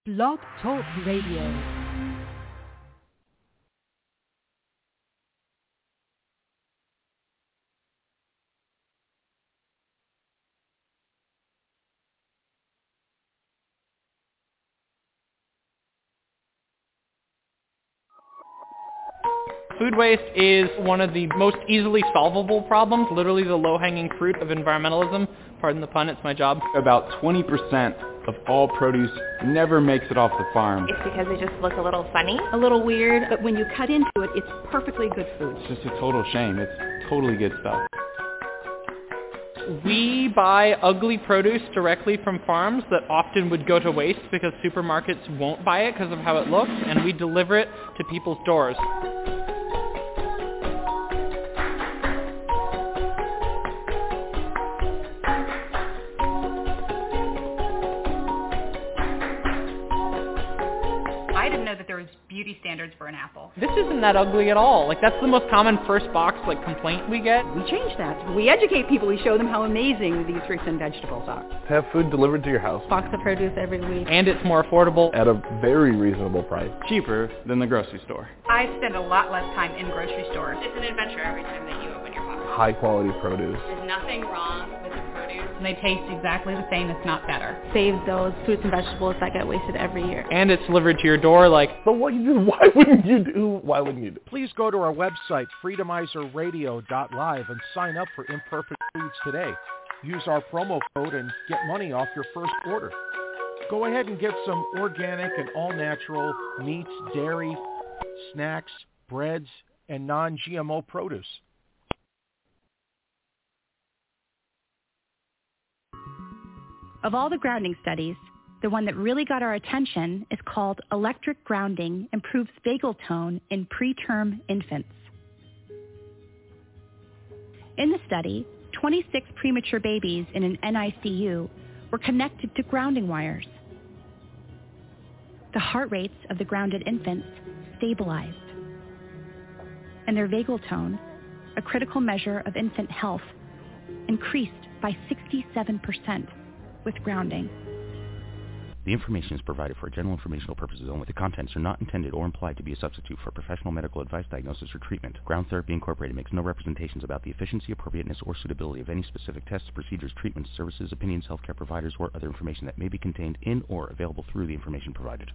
Blog Talk Radio. Food waste is one of the most easily solvable problems, literally the low-hanging fruit of environmentalism. Pardon the pun, it's my job. About 20% of all produce never makes it off the farm. It's because they just look a little funny. A little weird, but when you cut into it, it's perfectly good food. It's just a total shame. It's totally good stuff. We buy ugly produce directly from farms that often would go to waste because supermarkets won't buy it because of how it looks, and we deliver it to people's doors. Beauty standards for an apple. This isn't that ugly at all. Like, that's the most common first box complaint we get. We change that. We educate people. We show them how amazing these fruits and vegetables are. Have food delivered to your house. Box of produce every week. And it's more affordable. At a very reasonable price. Cheaper than the grocery store. I spend a lot less time in grocery stores. It's an adventure every time that you open your box. High quality produce. There's nothing wrong with the produce. And they taste exactly the same, if not better. Save those fruits and vegetables that get wasted every year. And it's delivered to your door So why wouldn't you do? Please go to our website, freedomizerradio.live, and sign up for Imperfect Foods today. Use our promo code and get money off your first order. Go ahead and get some organic and all-natural meats, dairy, snacks, breads, and non-GMO produce. Of all the grounding studies, the one that really got our attention is called Electric Grounding Improves Vagal Tone in Preterm Infants. In the study, 26 premature babies in an NICU were connected to grounding wires. The heart rates of the grounded infants stabilized, and their vagal tone, a critical measure of infant health, increased by 67% with grounding. The information is provided for general informational purposes only. The contents are not intended or implied to be a substitute for professional medical advice, diagnosis, or treatment. Ground Therapy Incorporated makes no representations about the efficiency, appropriateness, or suitability of any specific tests, procedures, treatments, services, opinions, healthcare providers, or other information that may be contained in or available through the information provided.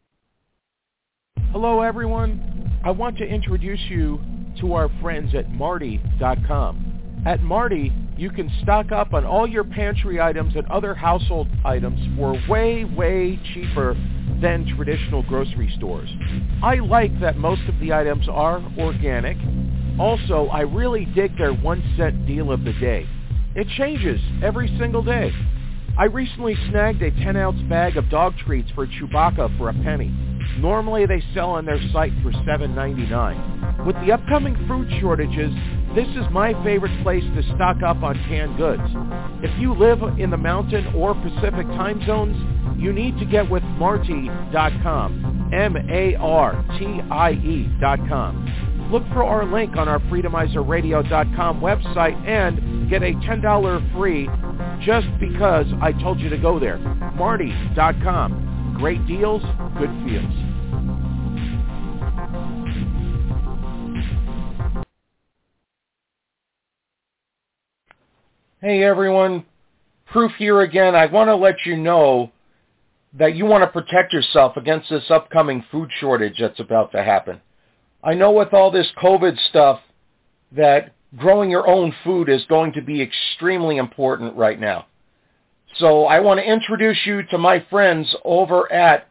Hello, everyone. I want to introduce you to our friends at Marty.com. At Marty, you can stock up on all your pantry items and other household items for way, way cheaper than traditional grocery stores. I like that most of the items are organic. Also, I really dig their 1-cent deal of the day. It changes every single day. I recently snagged a 10-ounce bag of dog treats for Chewbacca for a penny. Normally they sell on their site for $7.99. With the upcoming food shortages, this is my favorite place to stock up on canned goods. If you live in the Mountain or Pacific time zones, you need to get with Martie.com, MARTIE.com. Look for our link on our FreedomizerRadio.com website and get a $10 free just because I told you to go there. Martie.com. Great deals, good feels. Hey everyone, Proof here again. I want to let you know that you want to protect yourself against this upcoming food shortage that's about to happen. I know with all this COVID stuff that growing your own food is going to be extremely important right now. So I want to introduce you to my friends over at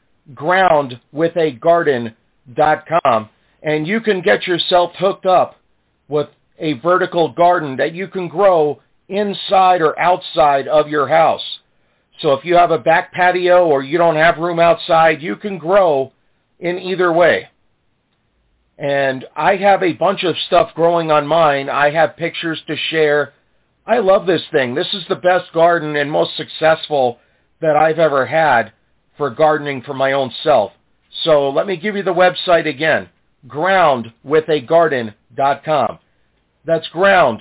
groundwithagarden.com, and you can get yourself hooked up with a vertical garden that you can grow inside or outside of your house. So if you have a back patio or you don't have room outside, you can grow in either way. And I have a bunch of stuff growing on mine. I have pictures to share. I love this thing. This is the best garden and most successful that I've ever had for gardening for my own self. So let me give you the website again, groundwithagarden.com. That's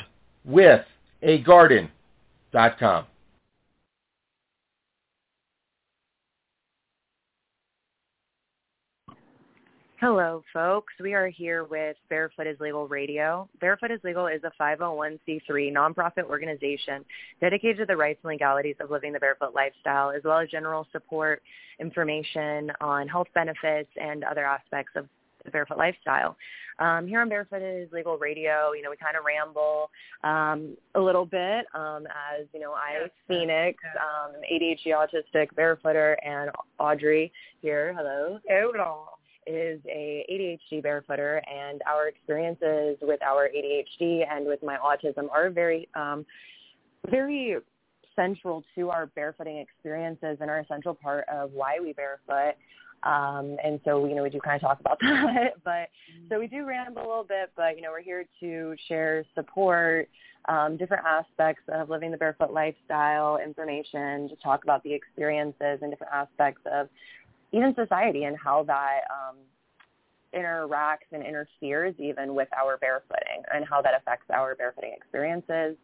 groundwithagarden.com. Hello, folks. We are here with Barefoot is Legal Radio. Barefoot is Legal is a 501c3 nonprofit organization dedicated to the rights and legalities of living the barefoot lifestyle, as well as general support, information on health benefits, and other aspects of the barefoot lifestyle. Here on Barefoot is Legal Radio, we kind of ramble a little bit as, I, Phoenix, ADHD autistic barefooter, and Audrey here, hello, is a ADHD barefooter, and our experiences with our ADHD and with my autism are very, very central to our barefooting experiences and are a central part of why we barefoot. And so, we do kind of talk about that, but so we do ramble a little bit, but, we're here to share support, different aspects of living the barefoot lifestyle, information, to talk about the experiences and different aspects of even society and how that interacts and interferes even with our barefooting and how that affects our barefooting experiences.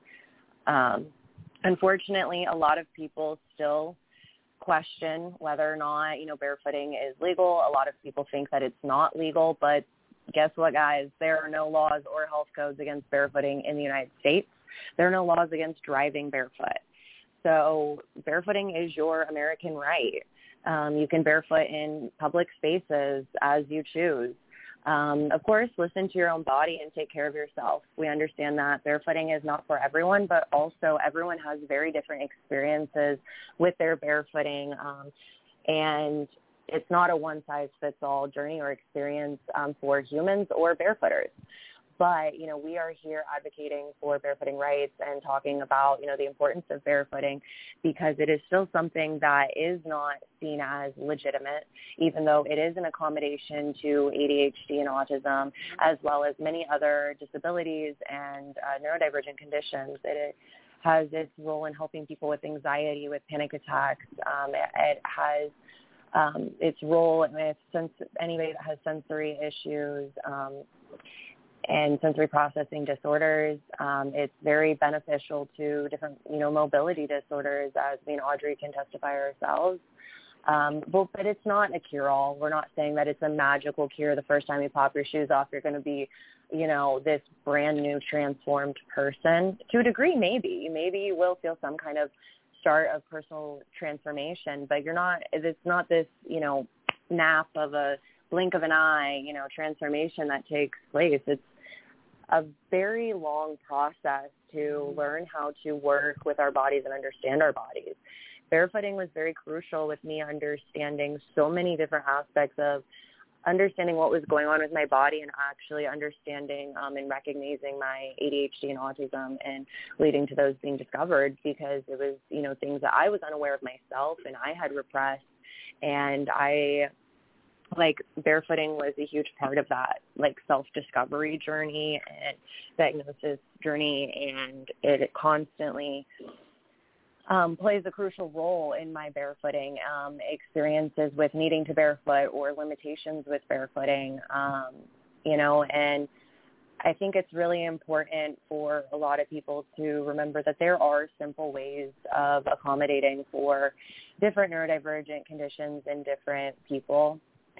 Unfortunately, a lot of people still question whether or not, barefooting is legal. A lot of people think that it's not legal, but guess what, guys? There are no laws or health codes against barefooting in the United States. There are no laws against driving barefoot. So barefooting is your American right. You can barefoot in public spaces as you choose. Of course, listen to your own body and take care of yourself. We understand that barefooting is not for everyone, but also everyone has very different experiences with their barefooting, and it's not a one-size-fits-all journey or experience for humans or barefooters. But, we are here advocating for barefooting rights and talking about, the importance of barefooting, because it is still something that is not seen as legitimate, even though it is an accommodation to ADHD and autism, as well as many other disabilities and neurodivergent conditions. It has its role in helping people with anxiety, with panic attacks. It has its role with anybody that has sensory issues, and sensory processing disorders. It's very beneficial to different, mobility disorders, as Audrey can testify ourselves. But it's not a cure-all. We're not saying that it's a magical cure. The first time you pop your shoes off, you're going to be, this brand new transformed person. To a degree, maybe. Maybe you will feel some kind of start of personal transformation, but it's not this, nap of a blink of an eye, transformation that takes place. It's a very long process to learn how to work with our bodies and understand our bodies. Barefooting was very crucial with me understanding so many different aspects of understanding what was going on with my body and actually understanding and recognizing my ADHD and autism and leading to those being discovered, because it was, things that I was unaware of myself and I had repressed, and barefooting was a huge part of that, self-discovery journey and diagnosis journey, and it constantly plays a crucial role in my barefooting experiences with needing to barefoot or limitations with barefooting, and I think it's really important for a lot of people to remember that there are simple ways of accommodating for different neurodivergent conditions in different people.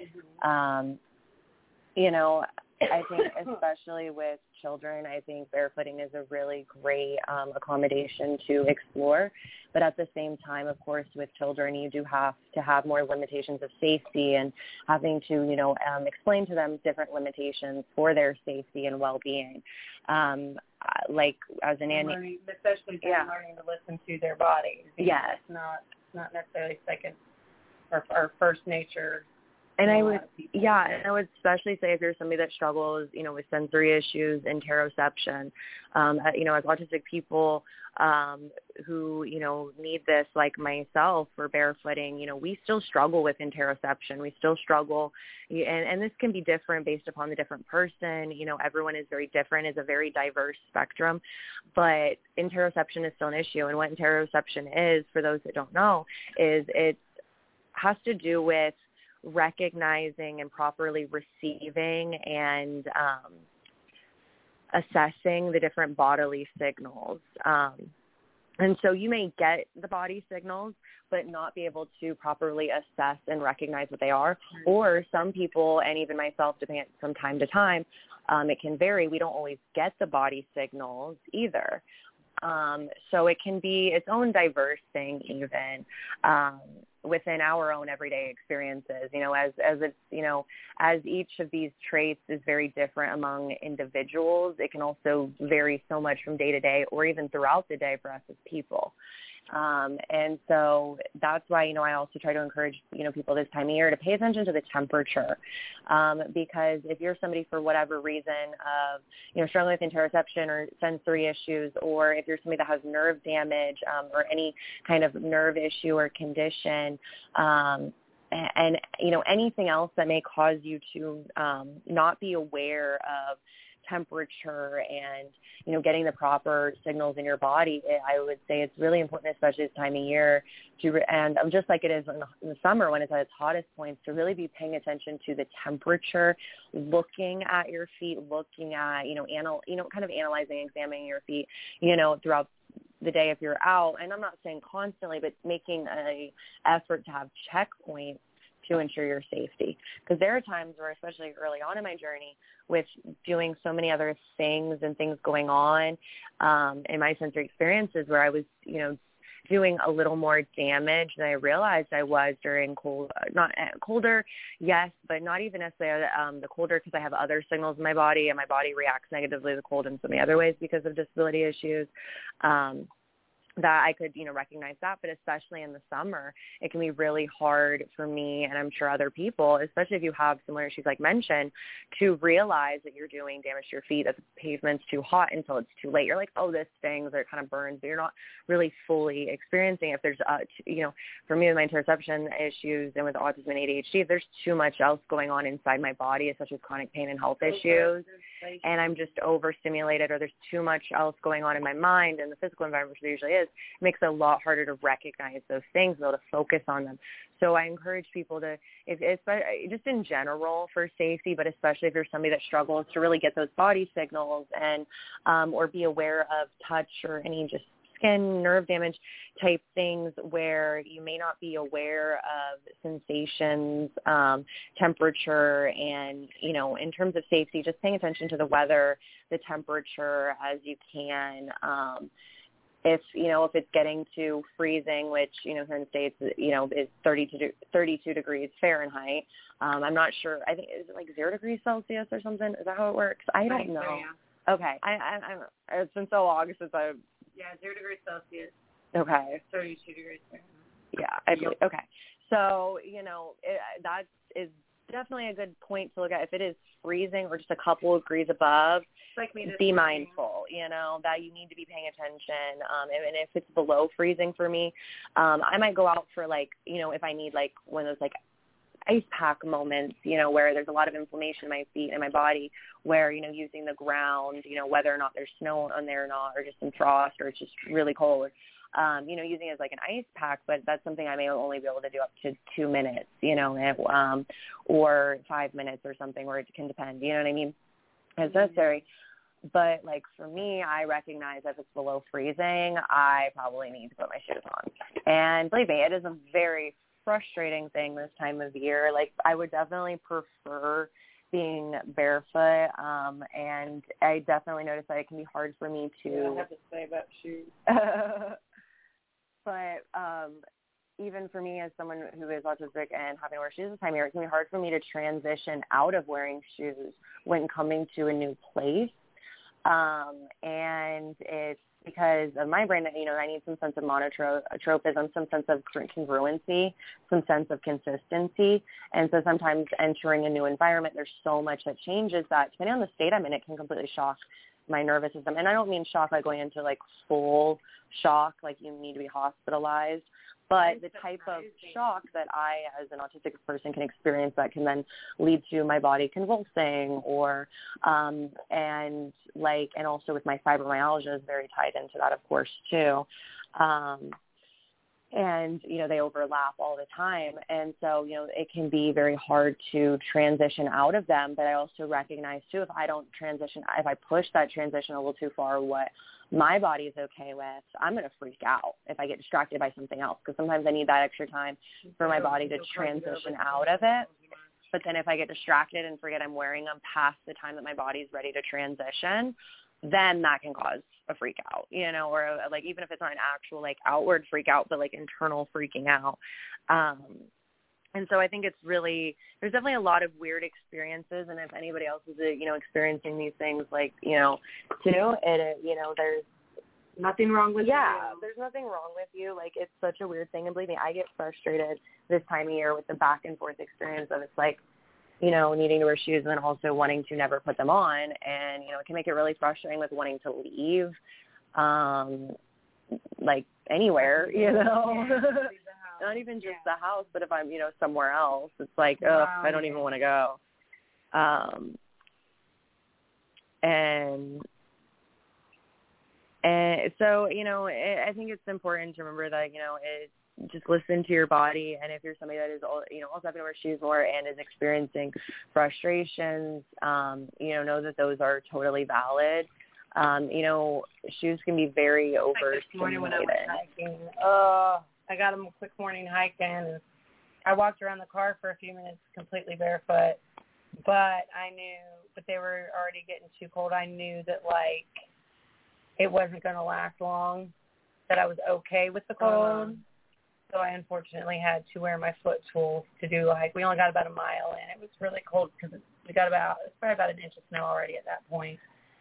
I think especially with children, I think barefooting is a really great accommodation to explore. But at the same time, of course, with children, you do have to have more limitations of safety and having to, explain to them different limitations for their safety and well-being. As an learning, especially learning to listen to their bodies. Yes. It's not necessarily second or first nature. And I would especially say if you're somebody that struggles, with sensory issues, interoception, as autistic people who, need this, like myself, for barefooting, we still struggle with interoception. We still struggle, and this can be different based upon the different person. Everyone is very different. It's a very diverse spectrum, but interoception is still an issue. And what interoception is, for those that don't know, is it has to do with recognizing and properly receiving and assessing the different bodily signals. And so you may get the body signals, but not be able to properly assess and recognize what they are. Or some people, and even myself, depending from time to time, it can vary. We don't always get the body signals either. So it can be its own diverse thing even within our own everyday experiences, as it's, as each of these traits is very different among individuals, it can also vary so much from day to day or even throughout the day for us as people. And so that's why, I also try to encourage, people this time of year to pay attention to the temperature. Because if you're somebody for whatever reason of, struggling with interoception or sensory issues, or if you're somebody that has nerve damage, or any kind of nerve issue or condition, and anything else that may cause you to not be aware of temperature and, getting the proper signals in your body, I would say it's really important, especially this time of year, and just like it is in the summer when it's at its hottest points, to really be paying attention to the temperature, looking at your feet, looking at, kind of analyzing, examining your feet, throughout the day if you're out. And I'm not saying constantly, but making an effort to have checkpoints to ensure your safety. Because there are times where, especially early on in my journey, with doing so many other things and things going on in my sensory experiences, where I was, doing a little more damage than I realized I was during colder, yes, but not even necessarily the colder, because I have other signals in my body, and my body reacts negatively to the cold in so many other ways because of disability issues. That I could, recognize that. But especially in the summer, it can be really hard for me, and I'm sure other people, especially if you have similar issues like mentioned, to realize that you're doing damage to your feet, that the pavement's too hot until it's too late. You're like, oh, this stings, or it kind of burns, but you're not really fully experiencing it. If there's, for me with my interoception issues and with autism and ADHD, if there's too much else going on inside my body, especially with chronic pain and health issues, and I'm just overstimulated, or there's too much else going on in my mind and the physical environment, which there usually is, it makes it a lot harder to recognize those things, be able to focus on them. So I encourage people to, just in general for safety, but especially if you're somebody that struggles, to really get those body signals and or be aware of touch or any just skin, nerve damage type things where you may not be aware of sensations, temperature, and, in terms of safety, just paying attention to the weather, the temperature as you can. If it's getting to freezing, which, here in the States, is 32 degrees Fahrenheit. I'm not sure. I think, is it like 0 degrees Celsius or something? Is that how it works? I don't know. So, yeah. Okay. It's been so long since I've... Yeah, 0 degrees Celsius. Okay. 32 degrees Fahrenheit. Yeah, I believe. Okay. So, that is definitely a good point to look at. If it is freezing or just a couple of degrees above, be mindful, that you need to be paying attention. And if it's below freezing for me, I might go out for if I need one of those ice pack moments, where there's a lot of inflammation in my feet and my body, where, using the ground, whether or not there's snow on there or not, or just some frost, or it's just really cold, using it as an ice pack, but that's something I may only be able to do up to 2 minutes, or 5 minutes or something, or it can depend, you know what I mean, as necessary. But for me, I recognize if it's below freezing, I probably need to put my shoes on. And believe me, it is a very frustrating thing this time of year. I would definitely prefer being barefoot, and I definitely notice that it can be hard for me to... Yeah, I have to say about shoes. But even for me as someone who is autistic and having to wear shoes this time of year, it can be hard for me to transition out of wearing shoes when coming to a new place. And it's because of my brain that, I need some sense of monotropism, some sense of congruency, some sense of consistency. And so sometimes entering a new environment, there's so much that changes that, depending on the state I'm in, it can completely shock my nervous system. And I don't mean shock going into full shock, you need to be hospitalized, but the type of shock that I, as an autistic person, can experience that can then lead to my body convulsing, or and also with my fibromyalgia is very tied into that, of course, too. And, they overlap all the time. And so, it can be very hard to transition out of them. But I also recognize, too, if I don't transition, if I push that transition a little too far, what my body's okay with, I'm going to freak out if I get distracted by something else, because sometimes I need that extra time for my body to transition out of it. But then if I get distracted and forget I'm wearing them past the time that my body's ready to transition, then that can cause a freak out, you know, or like even if it's not an actual like outward freak out, but like internal freaking out. And so I think it's really, there's definitely a lot of weird experiences. And if anybody else is, you know, experiencing these things, like, you know, too, you know, there's nothing wrong with you. There's nothing wrong with you. Like, it's such a weird thing. And believe me, I get frustrated this time of year with the back and forth experience of it's like, you know, needing to wear shoes and then also wanting to never put them on. And, you know, it can make it really frustrating with wanting to leave, like anywhere, you know. Not even just the house, but if I'm, you know, somewhere else, it's like, I don't even want to go. And so, you know, I think it's important to remember that, you know, just listen to your body. And if you're somebody that is, you know, also having to wear shoes more and is experiencing frustrations, you know that those are totally valid. You know, shoes can be very overstimulated. This morning when I was hiking, I got a quick morning hike in, and I walked around the car for a few minutes completely barefoot, but they were already getting too cold. I knew that, like, it wasn't going to last long, that I was okay with the cold. So I unfortunately had to wear my foot tools to do, like, we only got about a mile in. It was really cold because it's probably about an inch of snow already at that point.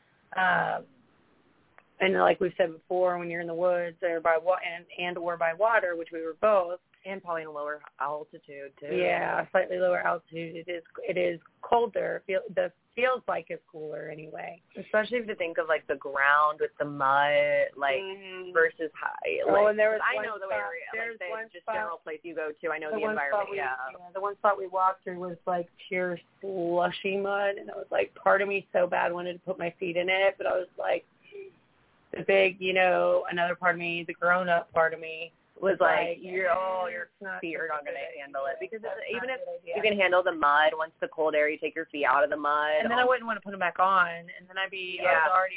And like we've said before, when you're in the woods or by or by water, which we were both, and probably in a lower altitude too. Yeah, slightly lower altitude. It is colder. Feels like it's cooler anyway. Especially if you think of like the ground with the mud, like versus high. Like, and there was I know the area, like the just general place you go to. I know the environment. The one spot we walked through was like pure slushy mud, and it was like part of me so bad wanted to put my feet in it, but I was like, the big, you know, another part of me, the grown-up part of me, was like your feet are not going to handle it, because even if you can handle the mud, once the cold air, you take your feet out of the mud. And then I wouldn't want to put them back on, and then I was already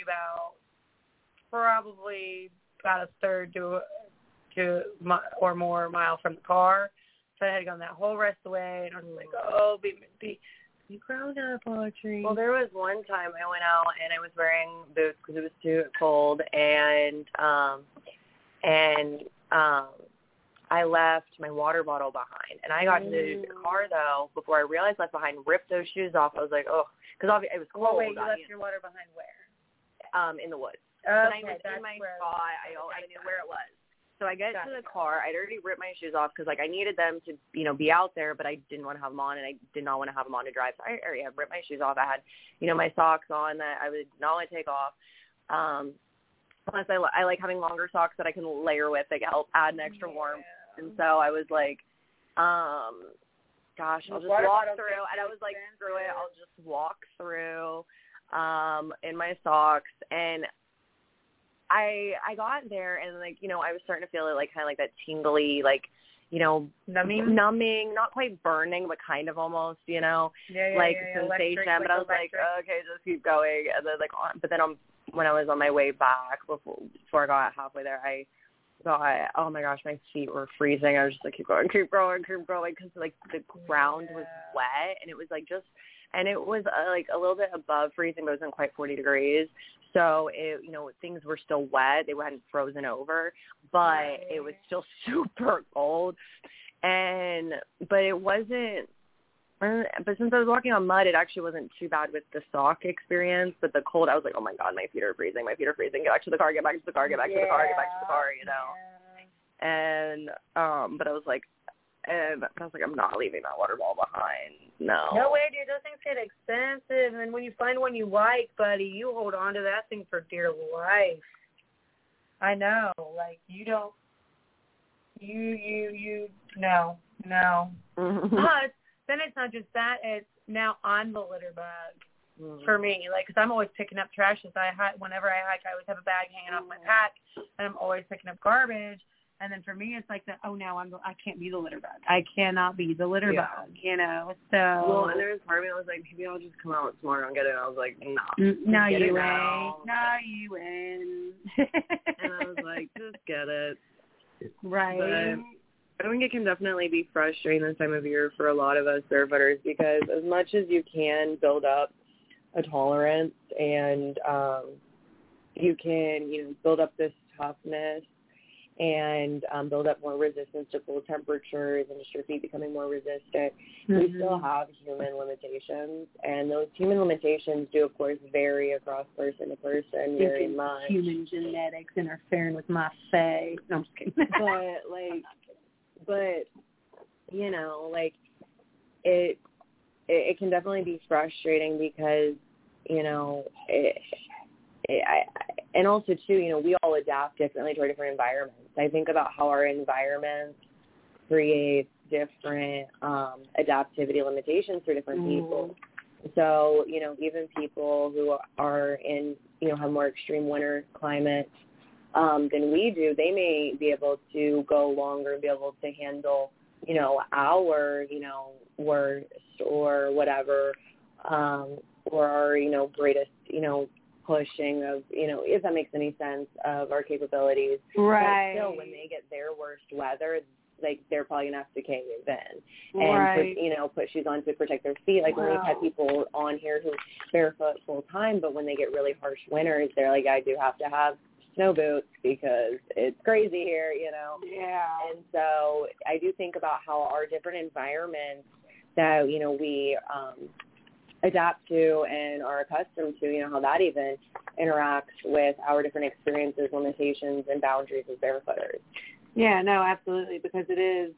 probably about a third to or more mile from the car, so I had gone that whole rest of the way, and I was like, be grown up, Audrey. Well, there was one time I went out and I was wearing boots because it was too cold, and I left my water bottle behind. And I got into the car, though, before I realized I left behind, ripped those shoes off. I was like, because it was cold. Well, wait, you left your water behind where? In the woods. Okay, but I was in my spot. I knew where it was. So I get to the car. I'd already ripped my shoes off because, like, I needed them to, you know, be out there, but I didn't want to have them on, and I did not want to have them on to drive. So I already had ripped my shoes off. I had, you know, my socks on that I would not want to take off. Plus, I like having longer socks that I can layer with. They help add an extra warmth. And so I was like, I'll just walk through. And I was like, screw it. I'll just walk through in my socks. And I got there, and, like, you know, I was starting to feel it, like, kind of like that tingly, like, you know, numbing, not quite burning, but kind of almost, you know, sensation. But I was like, okay, just keep going. And then, like, when I was on my way back, before I got halfway there, I thought, oh my gosh, my feet were freezing. I was just like, keep going, because, like, the ground was wet, and it was like and it was like a little bit above freezing, but it wasn't quite 40 degrees. So, you know, things were still wet. They hadn't frozen over, but it was still super cold. But it wasn't, but since I was walking on mud, it actually wasn't too bad with the sock experience. But the cold, I was like, oh my God, my feet are freezing. Get back to the car, get back to the car, you know. And, but I was like, I'm not leaving that water ball behind. No. No way, dude. Those things get expensive. And when you find one you like, buddy, you hold on to that thing for dear life. I know. Like, you don't. No. But then it's not just that. It's now I'm the litter bug for me. Like, because I'm always picking up trash. Whenever I hike, I always have a bag hanging off my pack, and I'm always picking up garbage. And then for me, it's like I can't be the litter bug. I cannot be the litter bug, you know. So well, and there was part of me that was like, maybe I'll just come out tomorrow and get it. And I was like, no. No, you ain't. No, you ain't. And I was like, just get it. Right. But I think it can definitely be frustrating this time of year for a lot of us barefooters because as much as you can build up a tolerance and you can, build up this toughness and build up more resistance to cold temperatures and just your feet becoming more resistant, we still have human limitations. And those human limitations do, of course, vary across person to person very much. Human genetics interfering with my face. No, I'm just kidding. But it can definitely be frustrating because, and also, too, we all adapt differently to our different environments. I think about how our environments create different adaptivity limitations for different people. So, even people who are in, have more extreme winter climates than we do, they may be able to go longer and be able to handle, our, worst or whatever, or our, greatest, pushing of, if that makes any sense, of our capabilities. Right. But still, when they get their worst weather, like, they're probably going to have to cave in and, put shoes on to protect their feet. Like, when we've had people on here who barefoot full time, but when they get really harsh winters, they're like, I do have to have snow boots because it's crazy here, Yeah. And so I do think about how our different environments that, we adapt to and are accustomed to, how that even interacts with our different experiences, limitations, and boundaries as barefooters. Yeah, no, absolutely, because it is,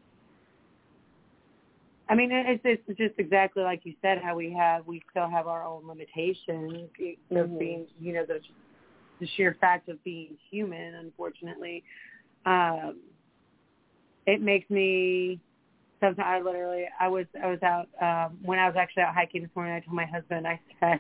I mean, it's just exactly like you said, how we still have our own limitations of being, the sheer fact of being human, unfortunately. It makes me, sometimes I was out, when I was actually out hiking this morning, I told my husband, I said,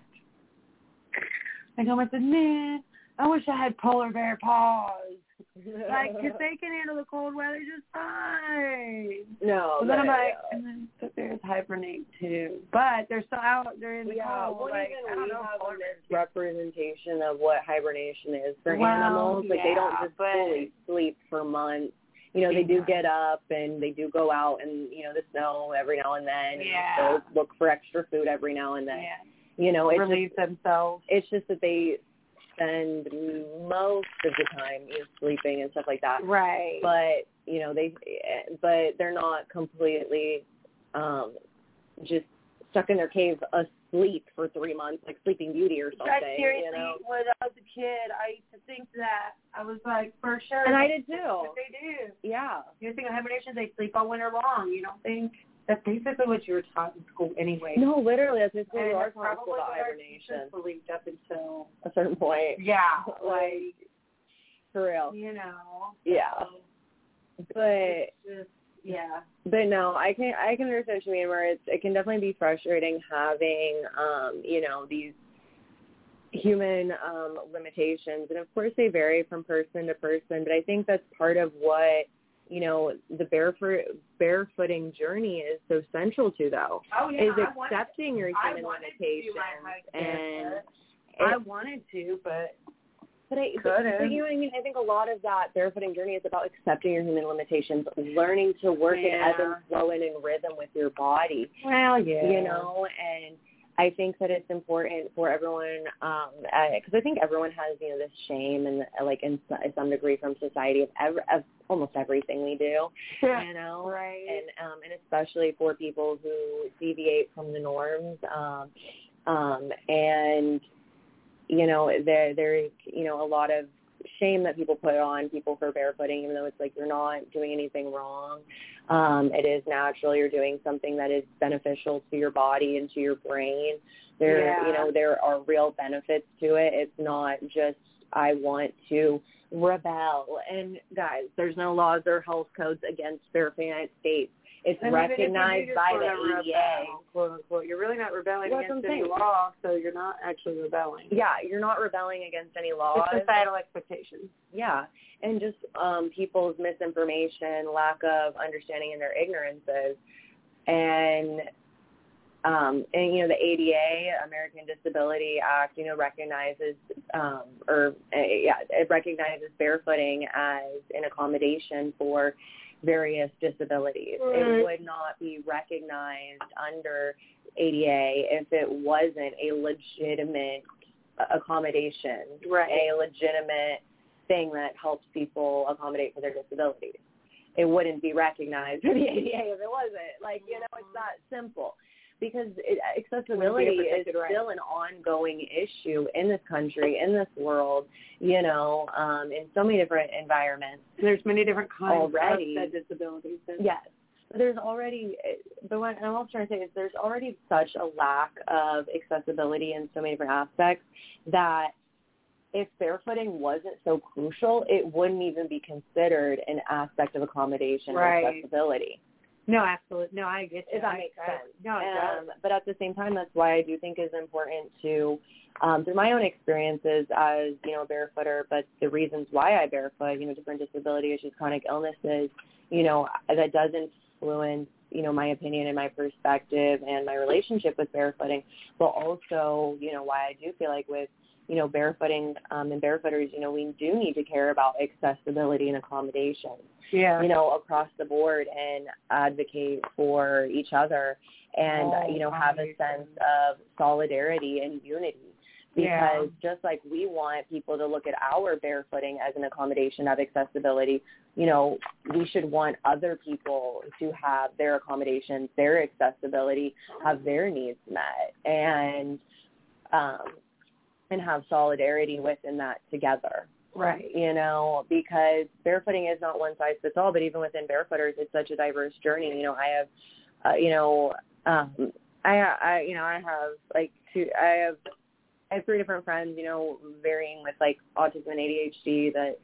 man, I wish I had polar bear paws. Like, because they can handle the cold weather just fine. No. But then I'm like, and then the bears hibernate too. But they're still out. They're in the cold. Well, like, even I don't we know, have a representation of what hibernation is for animals. Like, they don't just fully sleep for months. They do get up and they do go out and, the snow every now and then. Yeah. And they'll look for extra food every now and then. Yeah. It's relieve themselves. It's just that they spend most of the time sleeping and stuff like that. Right. But, but they're not completely just stuck in their cave asleep for 3 months, like Sleeping Beauty or something. Seriously, when I was a kid, I used to think that. I was like, for sure. And I did too. But they do. Yeah. You think of hibernation, they sleep all winter long. You don't think that's basically what you were taught in school anyway. No, literally, that's basically and what that's probably about what hibernation. Our teachers believed up until a certain point. Yeah, like for real. Yeah. But just, yeah. But no, I can understand what you mean. Where it can definitely be frustrating having these human limitations, and of course they vary from person to person. But I think that's part of what the barefooting journey is so central to, though. Oh, yeah, is accepting your human limitations. And I wanted to, but you know what I mean? I think a lot of that barefooting journey is about accepting your human limitations, learning to work in ebb and flow and in rhythm with your body. Well, yeah. And I think that it's important for everyone, because I think everyone has, this shame and in some degree from society of almost everything we do, right? And especially for people who deviate from the norms, and there's a lot of shame that people put on people for barefooting, even though it's like you're not doing anything wrong. It is natural. You're doing something that is beneficial to your body and to your brain. There are real benefits to it. It's not just I want to rebel. And guys, there's no laws or health codes against barefoot in the United States. it's and recognized even if you by just the wanna ADA. rebel, quote unquote, you're really not rebelling That's against what I'm any saying. law, so you're not actually rebelling. Yeah, you're not rebelling against any laws. It's societal expectations. Yeah, and just people's misinformation, lack of understanding, and their ignorances, and you know, the ADA, American Disability Act, you know, recognizes it recognizes barefooting as an accommodation for various disabilities. Right. It would not be recognized under ADA if it wasn't a legitimate accommodation, right? A legitimate thing that helps people accommodate for their disabilities. It wouldn't be recognized for the ADA if it wasn't. Like, you know, it's that simple. Because accessibility is still an ongoing issue in this country, in this world, you know, in so many different environments. There's many different kinds already of disabilities. Yes. There's already, but what I'm also trying to say is there's already such a lack of accessibility in so many different aspects that if barefooting wasn't so crucial, it wouldn't even be considered an aspect of accommodation or accessibility. No, absolutely. No, I get you. If that makes sense. No, it does. But at the same time, that's why I do think it's important to, through my own experiences as, you know, a barefooter, but the reasons why I barefoot, you know, different disability issues, chronic illnesses, you know, that does influence, you know, my opinion and my perspective and my relationship with barefooting, but also, you know, why I do feel like with, you know, barefooting and barefooters, you know, we do need to care about accessibility and accommodation, you know, across the board and advocate for each other and, you know, have a sense of solidarity and unity. Because just like we want people to look at our barefooting as an accommodation of accessibility, you know, we should want other people to have their accommodations, their accessibility, have their needs met, and have solidarity within that together. Right. You know, because barefooting is not one size fits all, but even within barefooters, it's such a diverse journey. You know, I have, I have 3 different friends, you know, varying with like autism and ADHD that,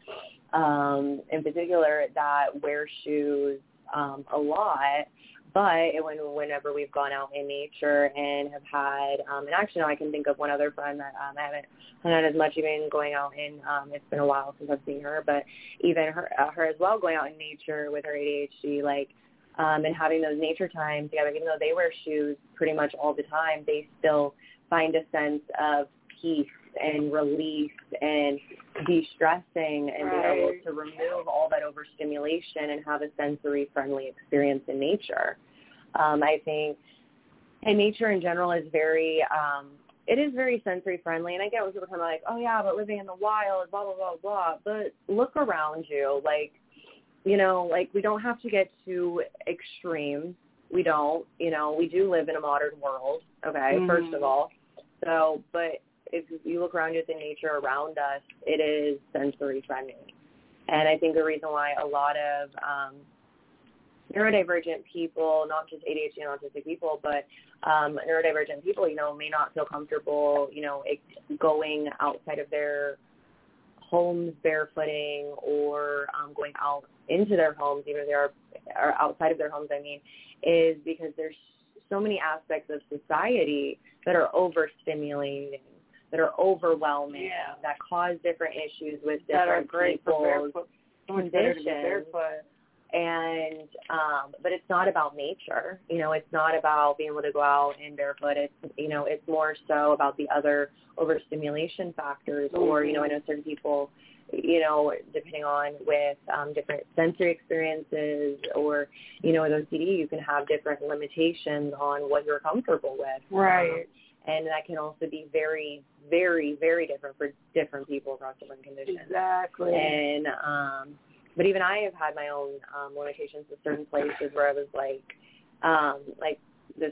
in particular, that wear shoes a lot. But whenever we've gone out in nature and have had, and actually now I can think of one other friend that I haven't hung out as much, even going out in, it's been a while since I've seen her, but even her as well, going out in nature with her ADHD, like, and having those nature times together, even though they wear shoes pretty much all the time, they still find a sense of peace and release and de-stressing and being able to remove all that overstimulation and have a sensory-friendly experience in nature. I think, and nature in general is very, it is very sensory-friendly, and I get when people come like, oh, yeah, but living in the wild, blah, blah, blah, blah, but look around you. Like, you know, like we don't have to get too extreme. We don't, you know, we do live in a modern world, okay, first of all. So, but if you look around you at the nature around us, it is sensory friendly. And I think the reason why a lot of neurodivergent people, not just ADHD and autistic people, but neurodivergent people, you know, may not feel comfortable, you know, going outside of their homes barefooting or going out into their homes, even if they are outside of their homes, I mean, is because there's so many aspects of society that are overstimulating, that are overwhelming, that cause different issues with different people's conditions. And, but it's not about nature. You know, it's not about being able to go out in barefoot. It's, you know, it's more so about the other overstimulation factors or, you know, I know certain people, you know, depending on with different sensory experiences or, you know, with OCD, you can have different limitations on what you're comfortable with. Right. And that can also be very, very, very different for different people across different conditions. Exactly. And, but even I have had my own limitations with certain places where I was like this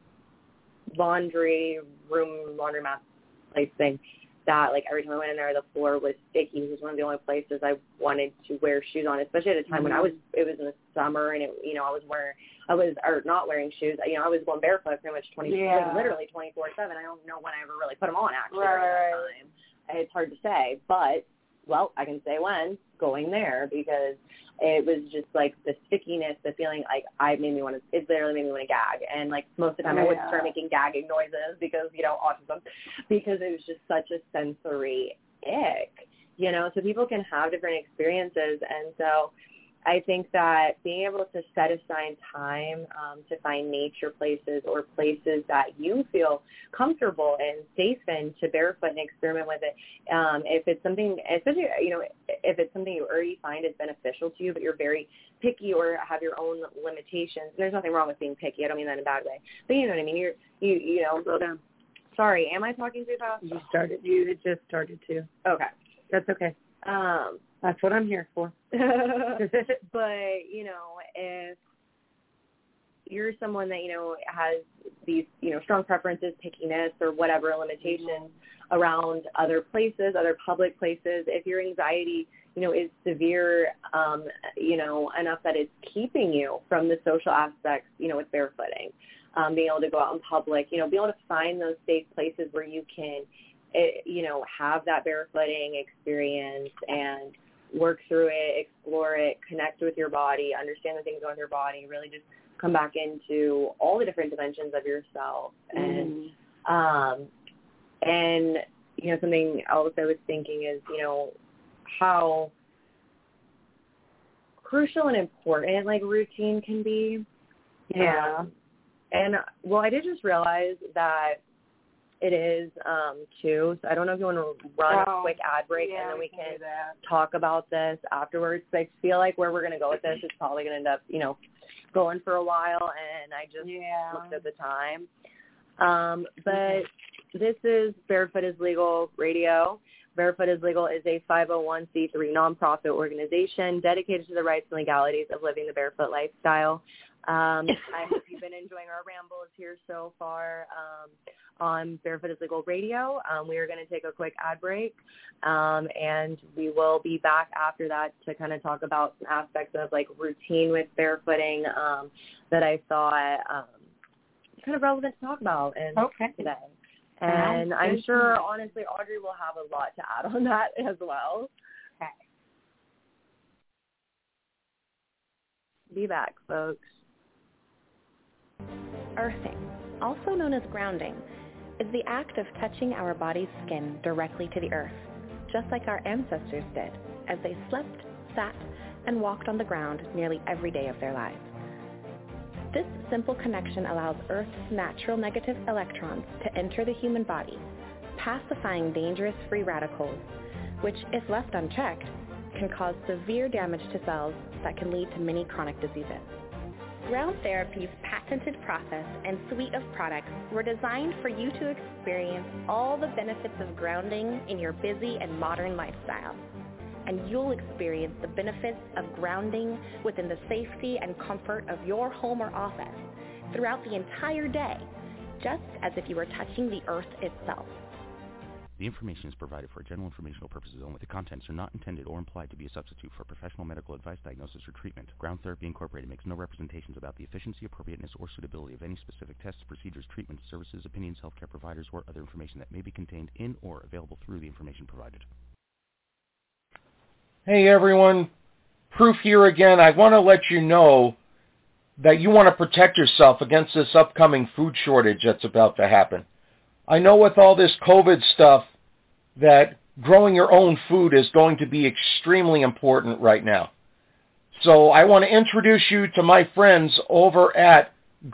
laundromat place thing that, like, every time I went in there, the floor was sticky. It was one of the only places I wanted to wear shoes on, especially at a time when it was in the summer and, I was not wearing shoes. You know, I was going barefoot pretty much literally 24/7. I don't know when I ever really put them on, actually. Right. At that time. It's hard to say, but well, I can say when, going there, because it was just like the stickiness, the feeling like it literally made me want to gag. And like most of the time I would start making gagging noises because, autism, because it was just such a sensory ick, so people can have different experiences. And so I think that being able to set aside time to find nature places or places that you feel comfortable and safe in to barefoot and experiment with it. If it's something, especially, if it's something you already find is beneficial to you, but you're very picky or have your own limitations. There's nothing wrong with being picky. I don't mean that in a bad way. But you know what I mean? You slow down. Sorry, am I talking too fast? You had just started to. Okay. That's okay. That's what I'm here for. But, if you're someone that, has these, strong preferences, pickiness, or whatever limitations around other places, other public places, if your anxiety, is severe, enough that it's keeping you from the social aspects, with barefooting, being able to go out in public, being able to find those safe places where you can, have that barefooting experience and work through it, explore it, connect with your body, understand the things going on with your body, really just come back into all the different dimensions of yourself. And, something else I was thinking is, how crucial and important, routine can be. Yeah. And, I did just realize that it is, too. So I don't know if you want to run a quick ad break and then we can talk about this afterwards. I feel like where we're going to go with this is probably going to end up, going for a while, and I just looked at the time. But this is Barefoot is Legal Radio. Barefoot is Legal is a 501c3 nonprofit organization dedicated to the rights and legalities of living the barefoot lifestyle. I hope you've been enjoying our rambles here so far on Barefoot is Legal Radio. We are going to take a quick ad break, and we will be back after that to kind of talk about some aspects of routine with barefooting that I thought kind of relevant to talk about today. And I'm sure, honestly, Audrey will have a lot to add on that as well. Okay. Be back, folks. Earthing, also known as grounding, is the act of touching our body's skin directly to the earth, just like our ancestors did as they slept, sat, and walked on the ground nearly every day of their lives. This simple connection allows Earth's natural negative electrons to enter the human body, pacifying dangerous free radicals, which, if left unchecked, can cause severe damage to cells that can lead to many chronic diseases. Ground Therapy's patented process and suite of products were designed for you to experience all the benefits of grounding in your busy and modern lifestyle. And you'll experience the benefits of grounding within the safety and comfort of your home or office throughout the entire day, just as if you were touching the earth itself. The information is provided for general informational purposes only. The contents are not intended or implied to be a substitute for professional medical advice, diagnosis, or treatment. Ground Therapy Incorporated makes no representations about the efficiency, appropriateness, or suitability of any specific tests, procedures, treatments, services, opinions, healthcare providers, or other information that may be contained in or available through the information provided. Hey everyone, Proof here again. I want to let you know that you want to protect yourself against this upcoming food shortage that's about to happen. I know with all this COVID stuff that growing your own food is going to be extremely important right now. So I want to introduce you to my friends over at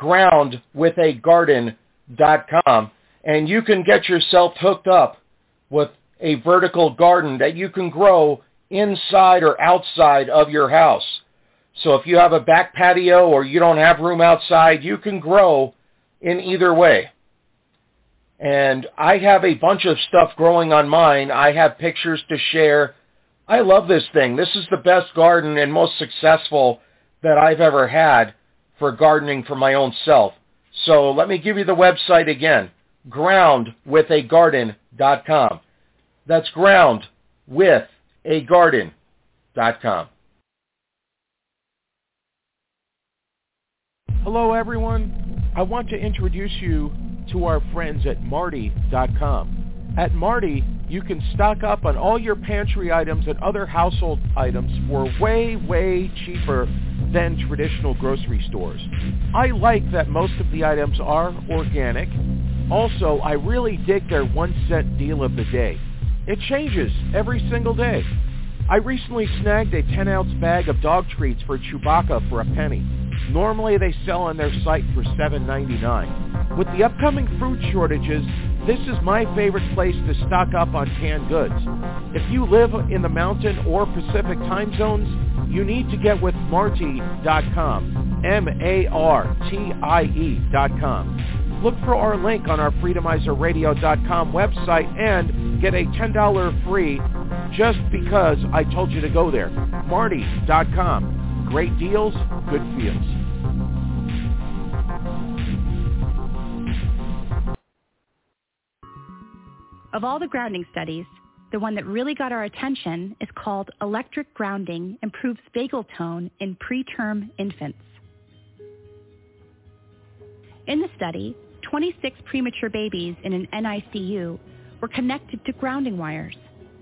groundwithagarden.com, and you can get yourself hooked up with a vertical garden that you can grow inside or outside of your house. So if you have a back patio or you don't have room outside, you can grow in either way. And I have a bunch of stuff growing on mine. I have pictures to share. I love this thing. This is the best garden and most successful that I've ever had for gardening for my own self. So let me give you the website again, groundwithagarden.com. That's groundwithagarden.com. Hello, everyone. I want to introduce you to our friends at Marty.com. At Marty, you can stock up on all your pantry items and other household items for way, way cheaper than traditional grocery stores. I like that most of the items are organic. Also, I really dig their 1-cent deal of the day. It changes every single day. I recently snagged a 10-ounce bag of dog treats for Chewbacca for a penny. Normally they sell on their site for $7.99. With the upcoming food shortages, this is my favorite place to stock up on canned goods. If you live in the Mountain or Pacific time zones, you need to get with Martie.com, MARTIE.com. Look for our link on our FreedomizerRadio.com website and get a $10 free just because I told you to go there. Martie.com. Great deals, good feels. Of all the grounding studies, the one that really got our attention is called Electric Grounding Improves Vagal Tone in Preterm Infants. In the study, 26 premature babies in an NICU were connected to grounding wires.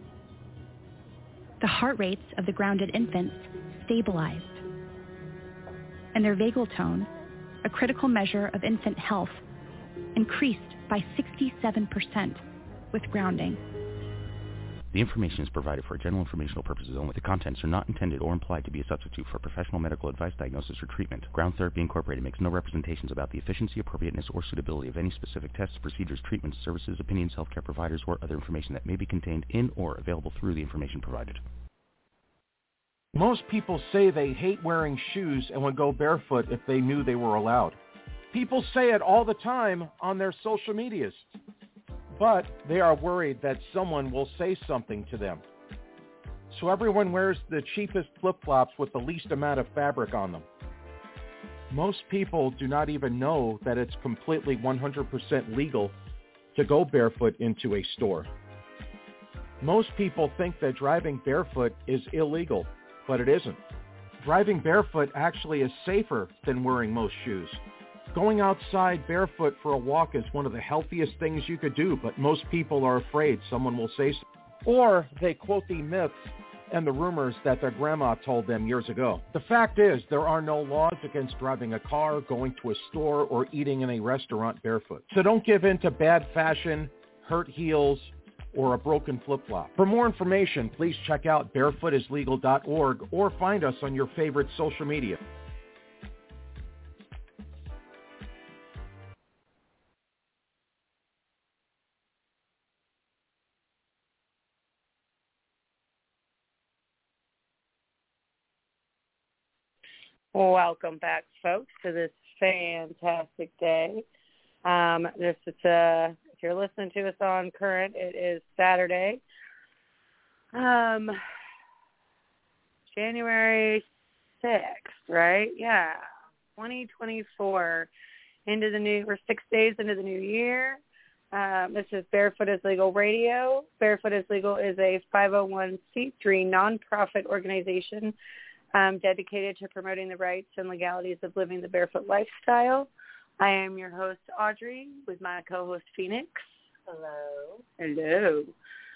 The heart rates of the grounded infants stabilized, and their vagal tone, a critical measure of infant health, increased by 67% with grounding. The information is provided for general informational purposes only. The contents are not intended or implied to be a substitute for professional medical advice, diagnosis, or treatment. Ground Therapy Incorporated makes no representations about the efficiency, appropriateness, or suitability of any specific tests, procedures, treatments, services, opinions, healthcare providers, or other information that may be contained in or available through the information provided. Most people say they hate wearing shoes and would go barefoot if they knew they were allowed. People say it all the time on their social medias, but they are worried that someone will say something to them. So everyone wears the cheapest flip-flops with the least amount of fabric on them. Most people do not even know that it's completely 100% legal to go barefoot into a store. Most people think that driving barefoot is illegal, but it isn't. Driving barefoot actually is safer than wearing most shoes. Going outside barefoot for a walk is one of the healthiest things you could do, but most people are afraid someone will say so. Or they quote the myths and the rumors that their grandma told them years ago. The fact is, there are no laws against driving a car, going to a store, or eating in a restaurant barefoot. So don't give in to bad fashion, hurt heels, or a broken flip-flop. For more information, please check out barefootislegal.org or find us on your favorite social media. Welcome back, folks, to this fantastic day. If you're listening to us on current, it is Saturday, January 6th, right? Yeah, 2024. We're 6 days into the new year. This is Barefoot is Legal Radio. Barefoot is Legal is a 501c3 nonprofit organization dedicated to promoting the rights and legalities of living the barefoot lifestyle. I am your host, Audrey, with my co-host, Phoenix. Hello.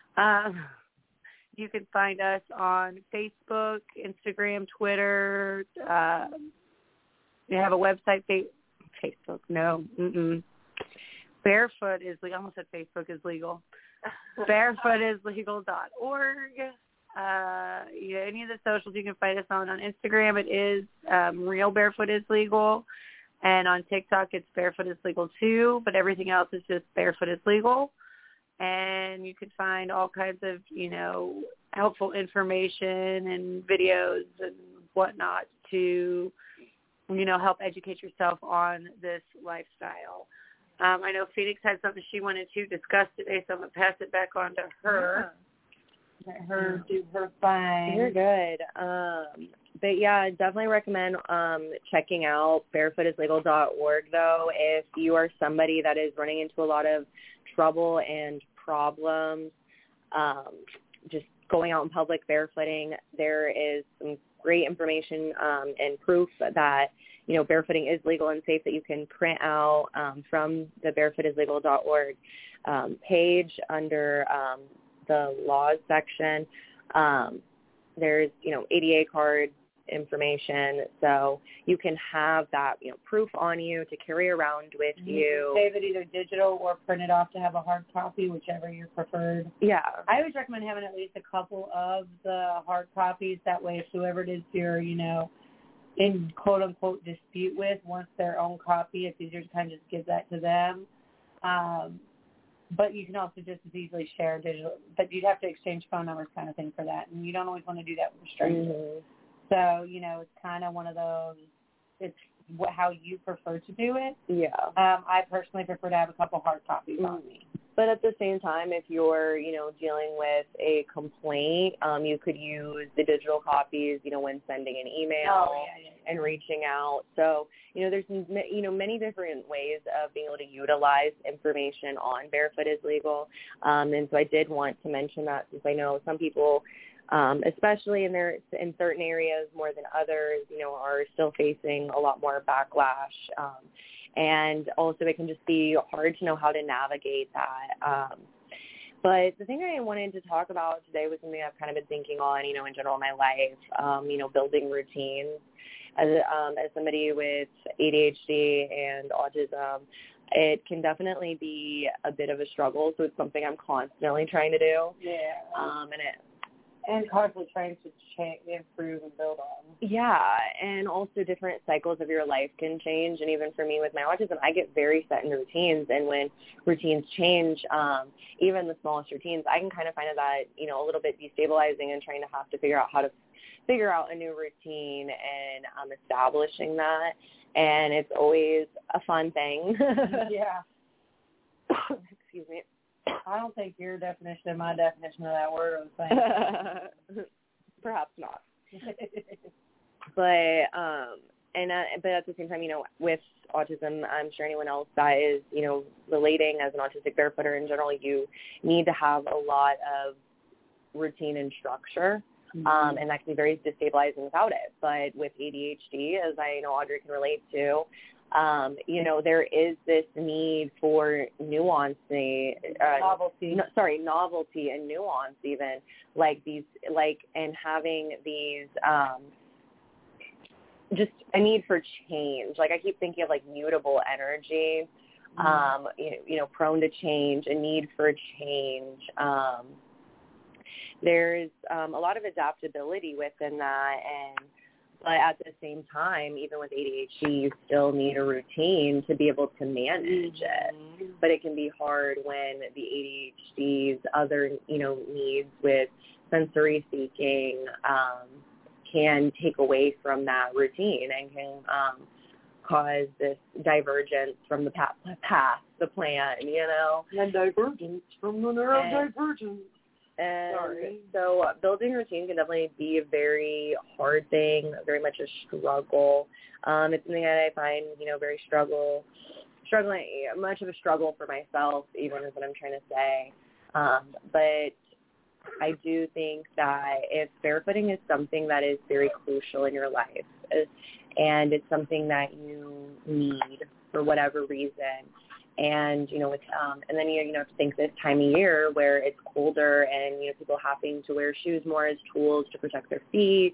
You can find us on Facebook, Instagram, Twitter. We have a website, Facebook. No. Barefoot is legal. I almost said Facebook is legal. Barefootislegal.org. Any of the socials you can find us on Instagram, it is Real Barefoot is Legal, and on TikTok it's Barefoot is Legal too, but everything else is just Barefoot is Legal. And you can find all kinds of, helpful information and videos and whatnot to, help educate yourself on this lifestyle. I know Phoenix had something she wanted to discuss today, so I'm going to pass it back on to her. Let her do her thing. You're good. But yeah, I definitely recommend checking out barefootislegal.org, though, if you are somebody that is running into a lot of trouble and problems, just going out in public barefooting. There is some great information and proof that, barefooting is legal and safe that you can print out from the barefootislegal.org page under the laws section, there's, ADA card information, so you can have that, proof on you to carry around with you. Save it either digital or print it off to have a hard copy, whichever your preferred. Yeah. I always recommend having at least a couple of the hard copies. That way, if whoever it is you're, in quote-unquote dispute with wants their own copy, it's easier to kind of just give that to them. But you can also just as easily share digital, but you'd have to exchange phone numbers kind of thing for that, and you don't always want to do that with a stranger. Mm-hmm. So, it's kind of one of those, it's how you prefer to do it. Yeah. I personally prefer to have a couple hard copies on me. But at the same time, if you're, dealing with a complaint, you could use the digital copies, when sending an email and reaching out. So, there's, many different ways of being able to utilize information on Barefoot is Legal. And so I did want to mention that, since I know some people, especially in certain areas more than others, are still facing a lot more backlash. And also it can just be hard to know how to navigate that. But the thing I wanted to talk about today was something I've kind of been thinking on, in general in my life, building routines. As somebody with ADHD and autism, it can definitely be a bit of a struggle. So it's something I'm constantly trying to do. Yeah. And constantly trying to improve and build on. Yeah, and also different cycles of your life can change. And even for me with my autism, I get very set in routines. And when routines change, even the smallest routines, I can kind of find that, a little bit destabilizing and trying to have to figure out how to figure out a new routine and establishing that. And it's always a fun thing. Yeah. Excuse me. I don't think your definition and my definition of that word are the same. Perhaps not. But but at the same time, with autism, I'm sure anyone else that is, relating as an autistic barefooter in general, you need to have a lot of routine and structure. Mm-hmm. And that can be very destabilizing without it. But with ADHD, as I know Audrey can relate to, there is this need for novelty and nuance, even and having these, just a need for change. Like I keep thinking of mutable energy, prone to change, a need for change. There's a lot of adaptability within that, but at the same time, even with ADHD, you still need a routine to be able to manage it. But it can be hard when the ADHD's other, needs with sensory seeking can take away from that routine and can cause this divergence from the path, the plan, And divergence from the neurodivergence. And so building routine can definitely be a very hard thing, very much a struggle. It's something that I find, very much of a struggle for myself, even is what I'm trying to say. But I do think that if barefooting is something that is very crucial in your life, and it's something that you need for whatever reason, and, it's, and then you have to think this time of year where it's colder and, people having to wear shoes more as tools to protect their feet.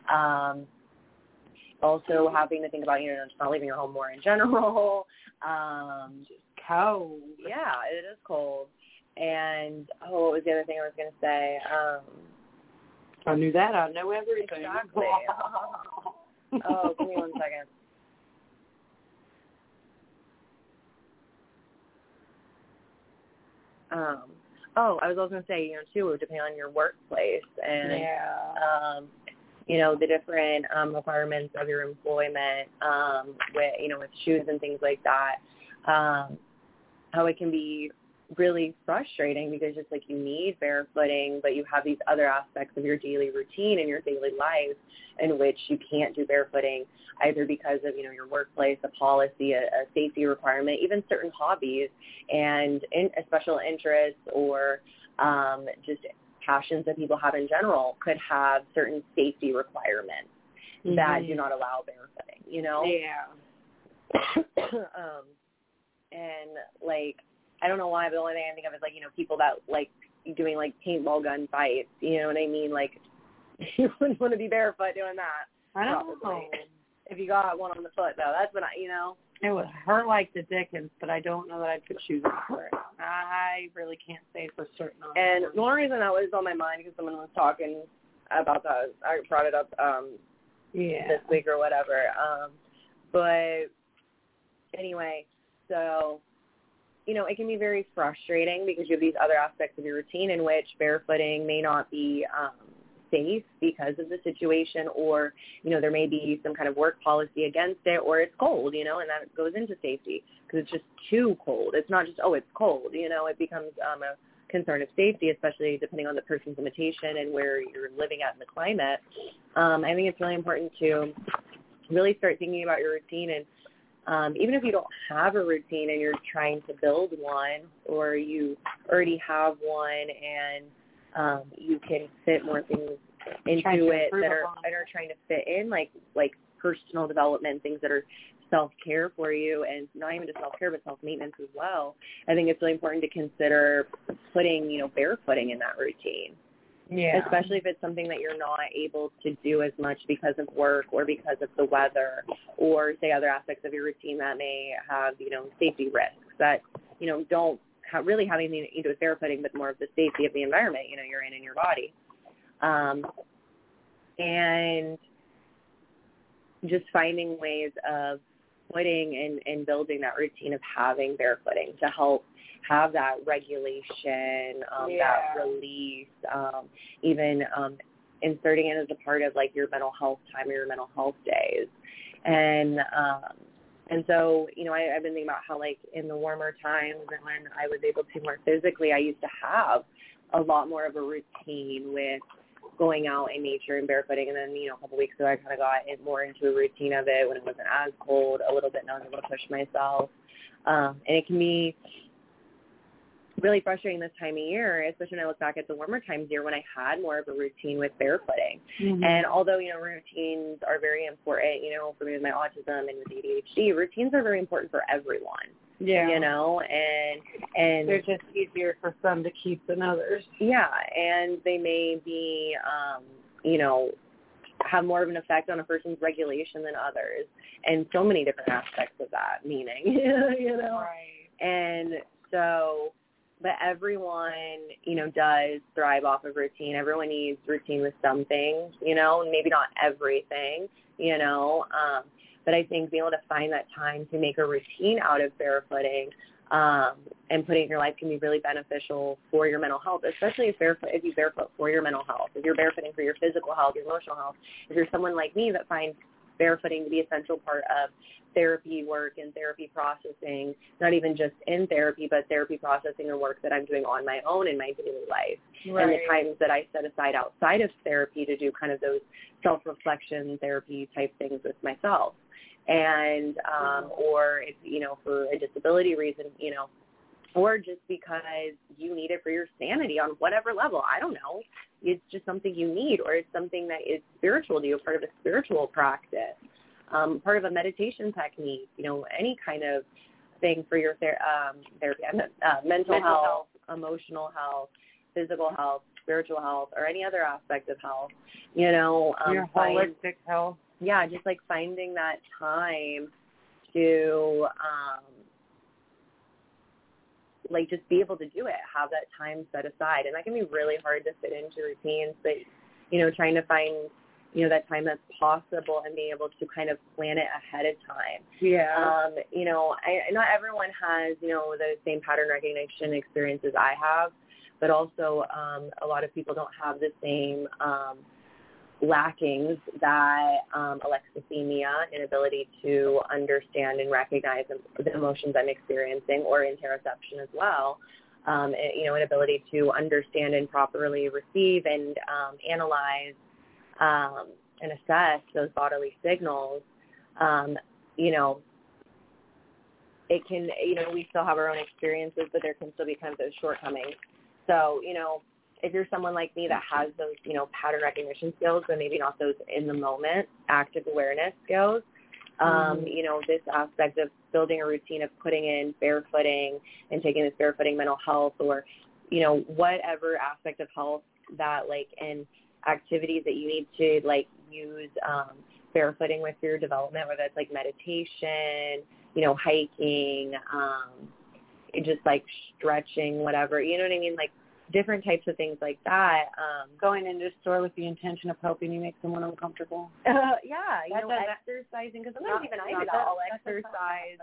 Also having to think about, just not leaving your home more in general. Just cold. Yeah, it is cold. And, what was the other thing I was going to say? I knew that. I know everything. Exactly. Oh, give me 1 second. I was also going to say, too, it would depend on your workplace and, the different requirements of your employment with shoes and things like that, how it can be really frustrating because just you need barefooting, but you have these other aspects of your daily routine and your daily life in which you can't do barefooting either because of, your workplace, a policy, a safety requirement, even certain hobbies and a special interests or just passions that people have in general could have certain safety requirements that do not allow barefooting, Yeah. And I don't know why, but the only thing I think of is people that doing like paintball gun fights. You know what I mean? Like, you wouldn't want to be barefoot doing that. I don't know. If you got one on the foot, though, that's when It would hurt like the dickens, but I don't know that I'd put shoes on for it. I really can't say for certain. And the only reason that was on my mind because someone was talking about that, I brought it up this week or whatever. But anyway, so, it can be very frustrating because you have these other aspects of your routine in which barefooting may not be safe because of the situation, or there may be some kind of work policy against it, or it's cold, and that goes into safety because it's just too cold. It's not just it's cold, it becomes a concern of safety, especially depending on the person's limitation and where you're living at in the climate. I think it's really important to really start thinking about your routine, and even if you don't have a routine and you're trying to build one, or you already have one and you can fit more things into it that are trying to fit in, like personal development, things that are self-care for you, and not even just self-care but self-maintenance as well. I think it's really important to consider putting, barefooting in that routine. Yeah. Especially if it's something that you're not able to do as much because of work or because of the weather, or say other aspects of your routine that may have, safety risks that, don't really have anything to do with barefooting, but more of the safety of the environment, you're in your body. And just finding ways of putting and building that routine of having barefooting to help have that regulation, that release, even inserting it as a part of like your mental health time or your mental health days. And so, I've been thinking about how, like, in the warmer times and when I was able to more physically, I used to have a lot more of a routine with going out in nature and barefooting. And then, a couple weeks ago, I kind of got more into a routine of it when it wasn't as cold a little bit, and I was able to push myself. And it can be really frustrating this time of year, especially when I look back at the warmer times of year when I had more of a routine with barefooting. Mm-hmm. And although, routines are very important, for me with my autism and with ADHD, routines are very important for everyone. Yeah. And they're just easier for some to keep than others. Yeah, and they may be, have more of an effect on a person's regulation than others, and so many different aspects of that meaning, Right. And so, but everyone, does thrive off of routine. Everyone needs routine with something, and maybe not everything, but I think being able to find that time to make a routine out of barefooting and putting it in your life can be really beneficial for your mental health, especially if you barefoot for your mental health, if you're barefooting for your physical health, your emotional health. If you're someone like me that finds barefooting to be an essential part of therapy work and therapy processing, not even just in therapy, but therapy processing or work that I'm doing on my own in my daily life. Right. And the times that I set aside outside of therapy to do kind of those self-reflection therapy type things with myself. And, or if, for a disability reason, or just because you need it for your sanity on whatever level. I don't know. It's just something you need, or it's something that is spiritual to you, part of a spiritual practice, part of a meditation technique, any kind of thing for your therapy, mental health, emotional health, physical health, spiritual health, or any other aspect of health, your holistic health. Yeah, just like finding that time to just be able to do it, have that time set aside. And that can be really hard to fit into routines, but, trying to find, that time that's possible and being able to kind of plan it ahead of time. Yeah. Not everyone has, the same pattern recognition experience as I have, but also a lot of people don't have the same lackings that alexithymia, inability to understand and recognize the emotions I'm experiencing, or interoception as well, inability to understand and properly receive and analyze and assess those bodily signals. It can, we still have our own experiences, but there can still be kind of those shortcomings. So, if you're someone like me that has those, pattern recognition skills, but maybe not those in the moment, active awareness skills, this aspect of building a routine of putting in barefooting and taking this barefooting mental health, or, you know, whatever aspect of health that, like, and activities that you need to, like, use barefooting with your development, whether it's, like, meditation, you know, hiking, just, like, stretching, whatever, you know what I mean? Like, different types of things like that. Going into a store with the intention of helping you make someone uncomfortable. Yeah, you know, exercising, because sometimes even I do that. I'll exercise,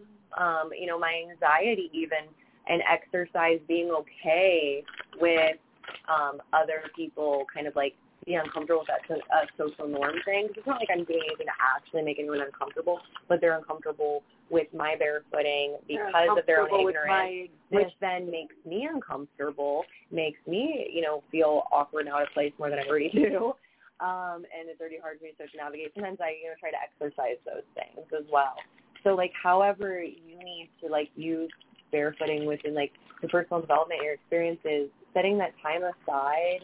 you know, my anxiety even, and exercise being okay with other people kind of, like, being uncomfortable with that social norm thing. It's not like I'm doing anything to actually make anyone uncomfortable, but they're uncomfortable with my barefooting because of their own ignorance, which then makes me uncomfortable, makes me, you know, feel awkward and out of place more than I already do. And it's already hard for me to navigate. Sometimes I, you know, try to exercise those things as well. So, like, however you need to, like, use barefooting within, like, your personal development, your experiences, setting that time aside,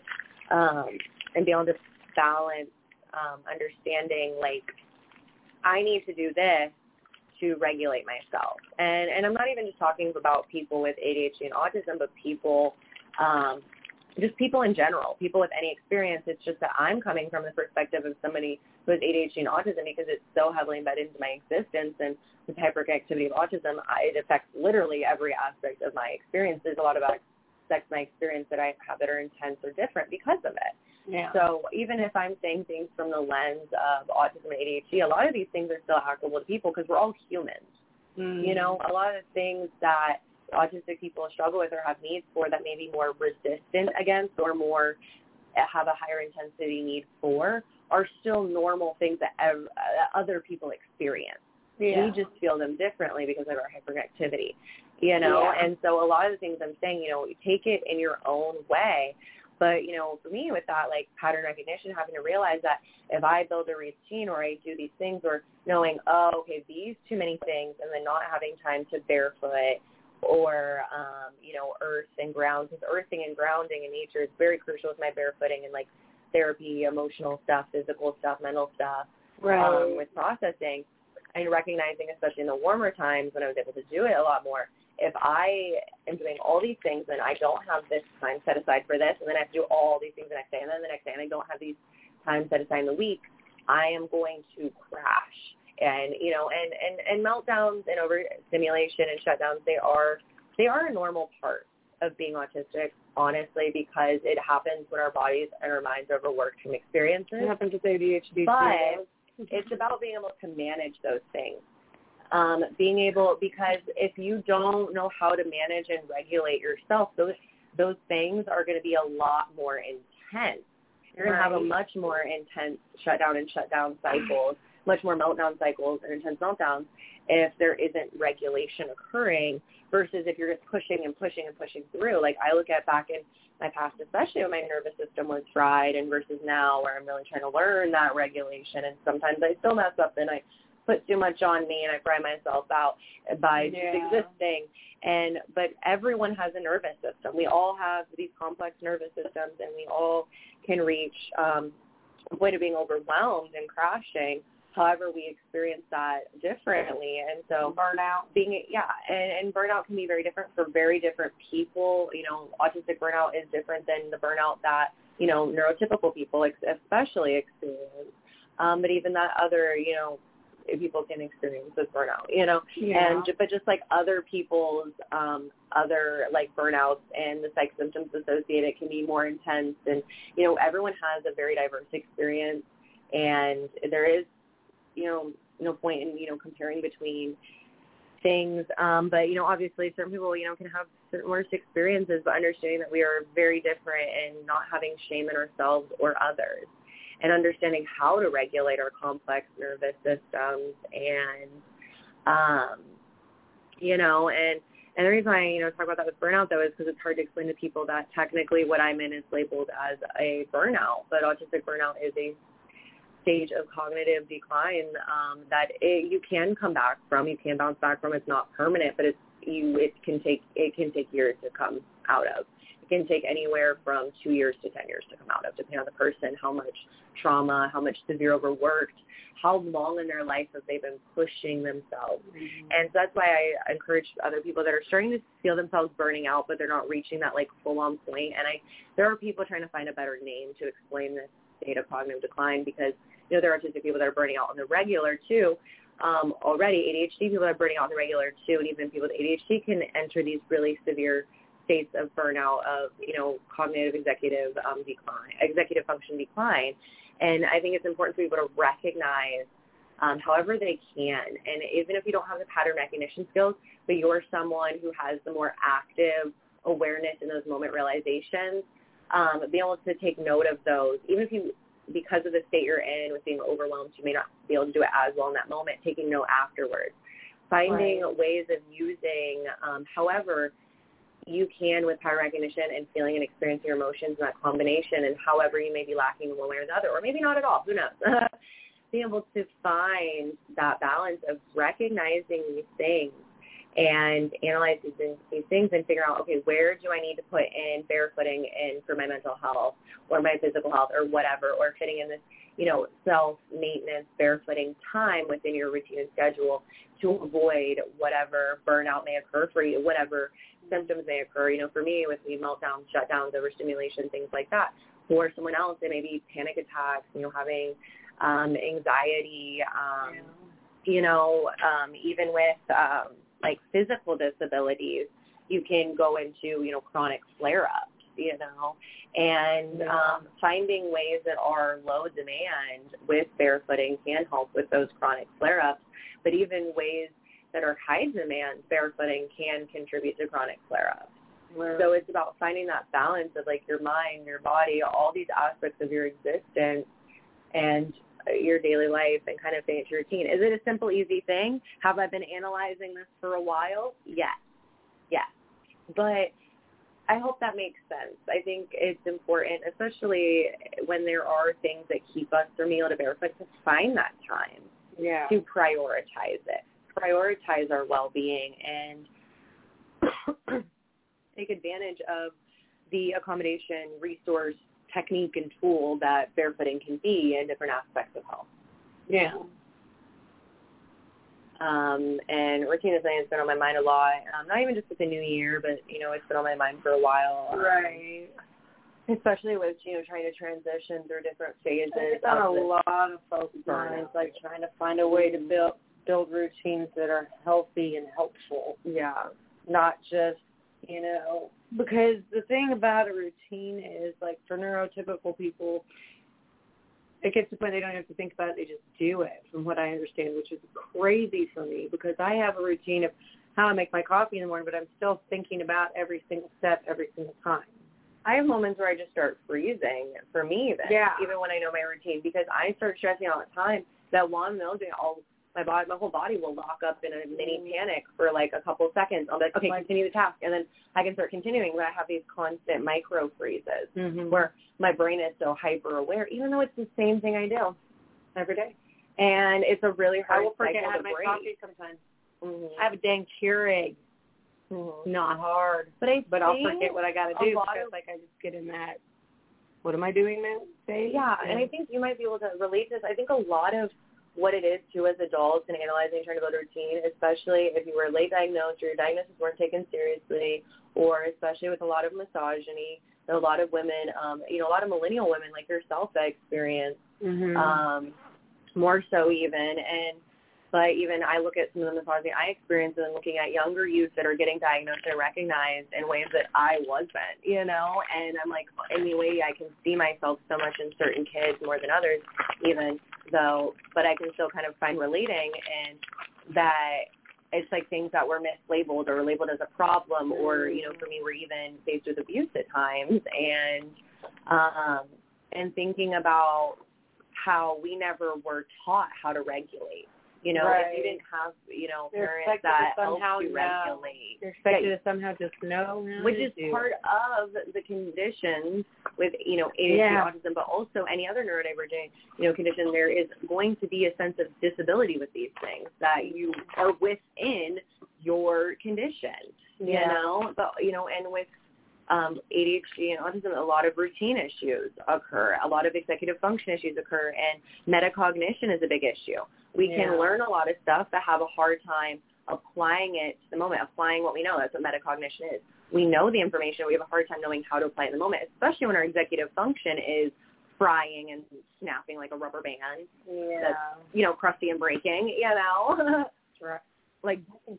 and being able to balance, understanding, like, I need to do this to regulate myself. And I'm not even just talking about people with ADHD and autism, but people, just people in general, people with any experience. It's just that I'm coming from the perspective of somebody who has ADHD and autism because it's so heavily embedded into my existence. And with hyperactivity of autism, it affects literally every aspect of my experience. There's a lot of aspects of my experience that I have that are intense or different because of it. Yeah. So even if I'm saying things from the lens of autism and ADHD, a lot of these things are still applicable to people because we're all humans. You know, a lot of the things that autistic people struggle with or have needs for that may be more resistant against or more have a higher intensity need for are still normal things that other people experience. Yeah. We just feel them differently because of our hyperactivity, you know. Yeah. And so a lot of the things I'm saying, you know, you take it in your own way. But, you know, for me with that, like, pattern recognition, having to realize that if I build a routine or I do these things or knowing, oh, okay, these too many things, and then not having time to barefoot or, you know, earth and ground, because earthing and grounding in nature is very crucial with my barefooting and, like, therapy, emotional stuff, physical stuff, mental stuff, with processing. And recognizing, especially in the warmer times when I was able to do it a lot more, if I am doing all these things and I don't have this time set aside for this, and then I have to do all these things the next day, and then the next day, and I don't have these times set aside in the week, I am going to crash. And, you know, and meltdowns and overstimulation and shutdowns, they are a normal part of being autistic, honestly, because it happens when our bodies and our minds are overworked from experiences. It happens with ADHD. But it's about being able to manage those things. Being able, because if you don't know how to manage and regulate yourself, those things are going to be a lot more intense. You're going to have a much more intense shutdown cycles, much more meltdown cycles and intense meltdowns if there isn't regulation occurring versus if you're just pushing and pushing and pushing through. Like, I look at back in my past, especially when my nervous system was fried and versus now where I'm really trying to learn that regulation. And sometimes I still mess up and I put too much on me and I fry myself out by just existing. But everyone has a nervous system. We all have these complex nervous systems, and we all can reach a point of being overwhelmed and crashing. However, we experience that differently. And so burnout and burnout can be very different for very different people. You know, autistic burnout is different than the burnout that, you know, neurotypical people especially experience. But even that other, you know, people can experience with burnout, you know, but just like other people's other like burnouts and the psych symptoms associated can be more intense. And, you know, everyone has a very diverse experience, and there is, you know, no point in, you know, comparing between things. But, you know, obviously certain people, you know, can have certain worse experiences, but understanding that we are very different and not having shame in ourselves or others, and understanding how to regulate our complex nervous systems. And, you know, and the reason I, you know, talk about that with burnout, though, is because it's hard to explain to people that technically what I'm in is labeled as a burnout, but autistic burnout is a stage of cognitive decline that you can come back from, you can bounce back from. It's not permanent, but it can take years to come out of. It can take anywhere from 2 years to 10 years to come out of, depending on the person, how much trauma, how much severe overworked, how long in their life have they been pushing themselves. And so that's why I encourage other people that are starting to feel themselves burning out, but they're not reaching that like full-on point. And there are people trying to find a better name to explain this state of cognitive decline, because there are autistic people that are burning out on the regular too. Already ADHD people are burning out on the regular too, and even people with ADHD can enter these really severe states of burnout, of cognitive executive function decline. And I think it's important for people to recognize however they can, and even if you don't have the pattern recognition skills, but you're someone who has the more active awareness in those moment realizations, be able to take note of those, even if you, because of the state you're in with being overwhelmed, you may not be able to do it as well in that moment, taking note afterwards. Finding ways of using, however you can, with pattern recognition and feeling and experiencing your emotions in that combination, and however you may be lacking in one way or the other, or maybe not at all, who knows. Being able to find that balance of recognizing these things and analyze these things and figure out, okay, where do I need to put in barefooting in for my mental health or my physical health or whatever, or fitting in this, self-maintenance barefooting time within your routine and schedule to avoid whatever burnout may occur for you, whatever symptoms may occur. For me, with the meltdowns, shutdowns, overstimulation, things like that. For someone else, it may be panic attacks, having anxiety, even with like physical disabilities, you can go into, chronic flare-ups, and finding ways that are low demand with barefooting can help with those chronic flare-ups, but even ways that are high demand, barefooting can contribute to chronic flare-ups. Wow. So it's about finding that balance of like your mind, your body, all these aspects of your existence and your daily life, and kind of finish your routine. Is it a simple, easy thing? Have I been analyzing this for a while? Yes. But I hope that makes sense. I think it's important, especially when there are things that keep us from being able to barefoot, to find that time to prioritize it, prioritize our well-being, and take advantage of the accommodation, resource, technique, and tool that barefooting can be in different aspects of health. Yeah. And routine is something that's been on my mind a lot, not even just with the new year, but, it's been on my mind for a while. Right. Especially with, trying to transition through different phases. It's on a lot of folks' minds, like trying to find a way to build routines that are healthy and helpful. Yeah. Not just, because the thing about a routine is, like, for neurotypical people, it gets to the point they don't have to think about it, they just do it, from what I understand, which is crazy for me, because I have a routine of how I make my coffee in the morning, but I'm still thinking about every single step every single time. I have moments where I just start freezing, for me even when I know my routine, because I start stressing all the time that while I'm doing my whole body will lock up in a mini panic for like a couple of seconds. I'll be like, okay, continue the task. And then I can start continuing, but I have these constant micro freezes where my brain is so hyper aware, even though it's the same thing I do every day. And it's a really hard cycle to break. I will forget how to make coffee sometimes. I have a dang Keurig. Not hard. But I'll forget what I got to do because I just get in that, what am I doing now? And I think you might be able to relate to this. I think a lot of what it is, too, as adults and analyzing, trying to build a routine, especially if you were late diagnosed or your diagnosis weren't taken seriously, or especially with a lot of misogyny, a lot of women, a lot of millennial women like yourself that experience, more so even. But even I look at some of the misogyny I experience and looking at younger youth that are getting diagnosed and recognized in ways that I wasn't, and I'm like, any way I can see myself so much in certain kids more than others, even though, but I can still kind of find relating, and that it's like things that were mislabeled or labeled as a problem, or, for me, we're even faced with abuse at times, and thinking about how we never were taught how to regulate. If you didn't have, parents that helped you regulate. You're expected to somehow just know how which is part of the conditions with, ADHD, autism, but also any other neurodivergent, condition. There is going to be a sense of disability with these things, that you are within your condition, but, and with ADHD and autism, a lot of routine issues occur. A lot of executive function issues occur, and metacognition is a big issue. We can learn a lot of stuff but have a hard time applying it to the moment, applying what we know. That's what metacognition is. We know the information. We have a hard time knowing how to apply it in the moment, especially when our executive function is frying and snapping like a rubber band. That's, crusty and breaking, Like,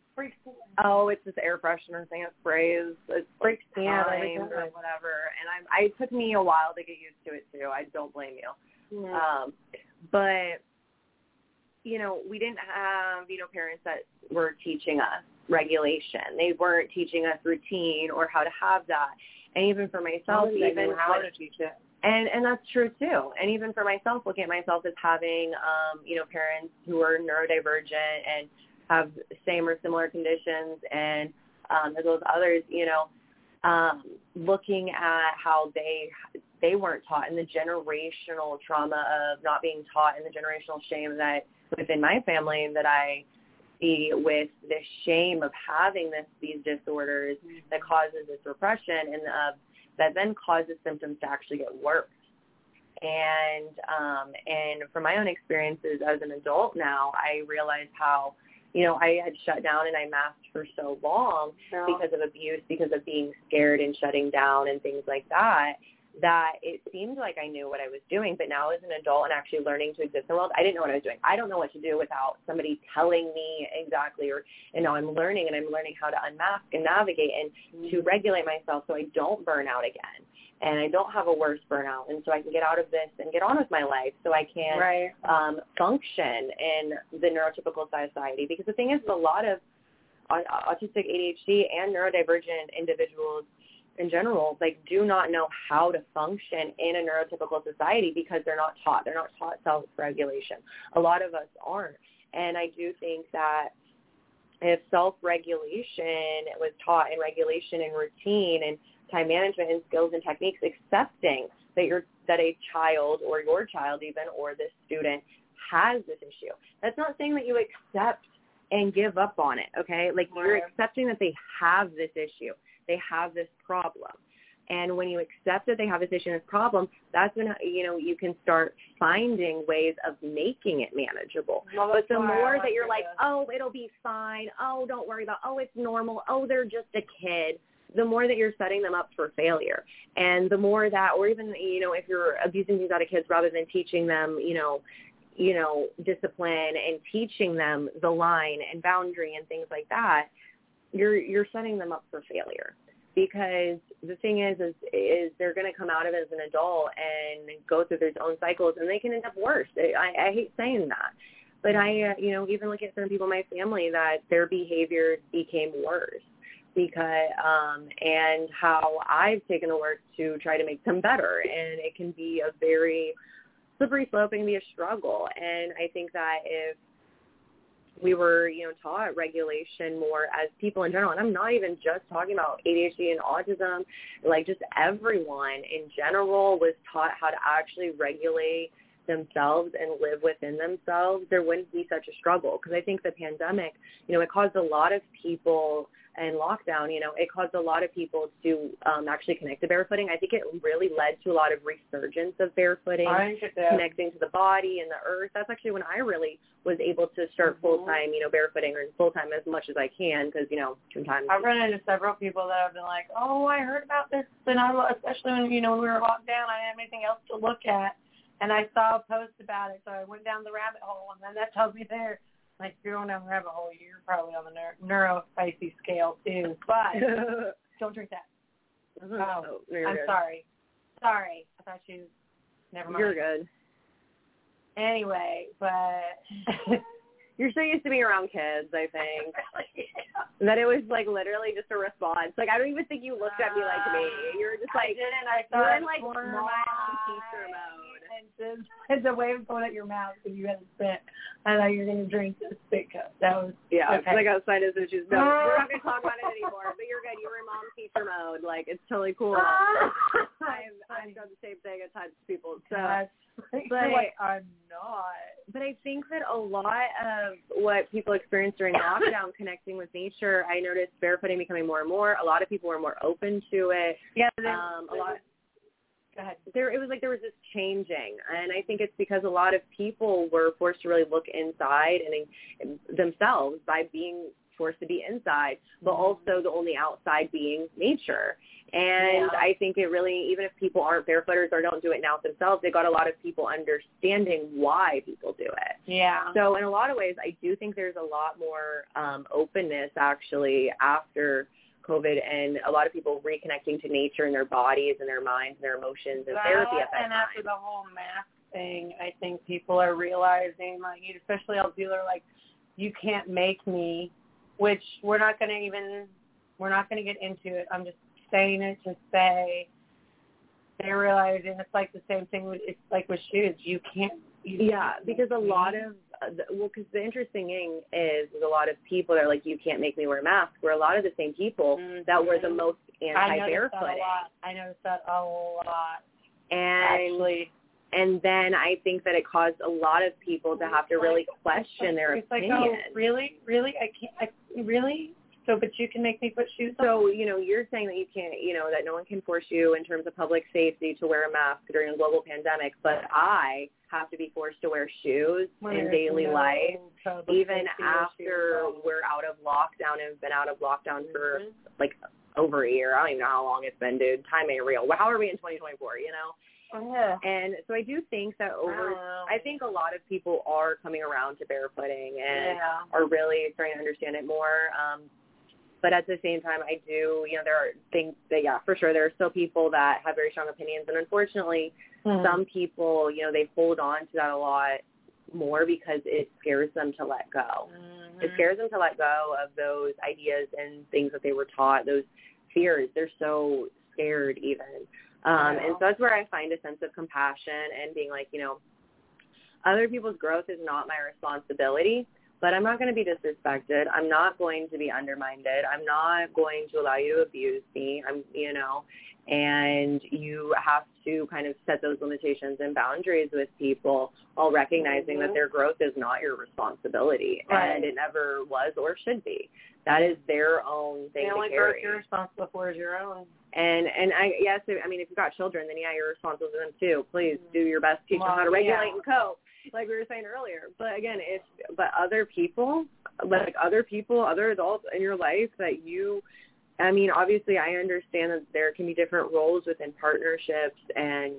it's this air freshener thing that sprays. It breaks time or whatever. And it took me a while to get used to it, too. I don't blame you. But, we didn't have, parents that were teaching us regulation. They weren't teaching us routine or how to have that. And even for myself, even how to teach it. And that's true, too. And even for myself, looking at myself as having, parents who are neurodivergent and have same or similar conditions, and as well as others, looking at how they weren't taught, and the generational trauma of not being taught, and the generational shame that within my family that I see with the shame of having these disorders that causes this repression, and that then causes symptoms to actually get worse. And from my own experiences as an adult now, I realize how, I had shut down and I masked for so long because of abuse, because of being scared and shutting down and things like that, that it seemed like I knew what I was doing. But now as an adult and actually learning to exist in the world, I didn't know what I was doing. I don't know what to do without somebody telling me exactly, and now I'm learning how to unmask and navigate and to regulate myself so I don't burn out again. And I don't have a worse burnout, and so I can get out of this and get on with my life so I can function in the neurotypical society. Because the thing is, a lot of autistic, ADHD, and neurodivergent individuals in general, do not know how to function in a neurotypical society because they're not taught. They're not taught self-regulation. A lot of us aren't. And I do think that if self-regulation was taught, and regulation and routine and time management and skills and techniques, accepting that a child or your child even or this student has this issue. That's not saying that you accept and give up on it, okay? You're accepting that they have this issue. They have this problem. And when you accept that they have this issue and this problem, that's when, you can start finding ways of making it manageable. But the more that you're like, oh, it'll be fine. Oh, don't worry about, oh, it's normal. Oh, they're just a kid. The more that you're setting them up for failure. And the more that, or even, if you're abusing things out of kids rather than teaching them, discipline and teaching them the line and boundary and things like that, you're setting them up for failure. Because the thing is they're going to come out of it as an adult and go through their own cycles, and they can end up worse. I hate saying that. But I, even looking at certain people in my family, that their behavior became worse. Because and how I've taken the work to try to make them better, and it can be a very slippery slope and be a struggle. And I think that if we were, taught regulation more as people in general, and I'm not even just talking about ADHD and autism, just everyone in general was taught how to actually regulate themselves and live within themselves, there wouldn't be such a struggle. Because I think the pandemic, it caused a lot of people, and lockdown, it caused a lot of people to actually connect to barefooting. I think it really led to a lot of resurgence of barefooting, connecting to the body and the earth. That's actually when I really was able to start full-time, barefooting, or full-time as much as I can, because, sometimes. I've run into several people that have been like, oh, I heard about this, and especially when, when we were locked down, I didn't have anything else to look at. And I saw a post about it, so I went down the rabbit hole, and then that tells me there, if you're going down the rabbit hole, you're probably on the neuro-spicy scale, too. But don't drink that. Oh, I'm sorry. Sorry. I thought you, never mind. You're good. Anyway, but you're so used to being around kids, I think, that it was, literally just a response. I don't even think you looked at me like me. You were just I didn't. I thought you were in, mom teacher mode. It's a way of pulling out your mouth because you had a spit. I thought you were going to drink this spit cup. That was because okay. I got sinus issues. No, we're not going to talk about it anymore. But you're good. You were in mom teacher mode. Like, it's totally cool. I've done the same thing at times to people. So, but like, I'm not. But I think that a lot of what people experience during lockdown, connecting with nature, I noticed barefooting becoming more and more. A lot of people were more open to it. Yeah. A lot. Go ahead. It was like there was this changing, and I think it's because a lot of people were forced to really look inside and themselves by being forced to be inside, but also the only outside being nature. And I think it really, even if people aren't barefooters or don't do it now themselves, they got a lot of people understanding why people do it. Yeah. So in a lot of ways, I do think there's a lot more openness actually after COVID, and a lot of people reconnecting to nature and their bodies and their minds and their emotions and therapy at that and time. after the whole mask thing, I think people are realizing, like, especially all people are like, you can't make me, which we're not going to get into it. I'm just saying it to say they're realizing it's like the same thing it's like with shoes. You can't. Because a lot of, because the interesting thing is a lot of people that are like, you can't make me wear a mask, were a lot of the same people that were the most anti-barefooting. I noticed that a lot. And then I think that it caused a lot of people to have to really question their opinion. Like, oh, really? Really? So, but you can make me put shoes on? So, you're saying that you can't, that no one can force you in terms of public safety to wear a mask during a global pandemic, but I have to be forced to wear shoes in daily life, even after we're out of lockdown and have been out of lockdown for, like, over a year. I don't even know how long it's been, dude. Time ain't real. How are we in 2024, Yeah. And so I do think that I think a lot of people are coming around to barefooting and are really starting to understand it more. But at the same time, I do, there are things that, for sure, there are still people that have very strong opinions. And unfortunately, some people, they hold on to that a lot more because it scares them to let go. It scares them to let go of those ideas and things that they were taught, those fears. They're so scared even. And so that's where I find a sense of compassion and being like, other people's growth is not my responsibility, but I'm not going to be disrespected. I'm not going to be undermined. I'm not going to allow you to abuse me. And you have to kind of set those limitations and boundaries with people while recognizing that their growth is not your responsibility, and it never was or should be. That is their own thing to carry. The only growth you're responsible for is your own. And if you've got children, then you're responsible for them too. Please do your best to teach them how to regulate and cope, like we were saying earlier. But again, other people, other adults in your life that obviously I understand that there can be different roles within partnerships and,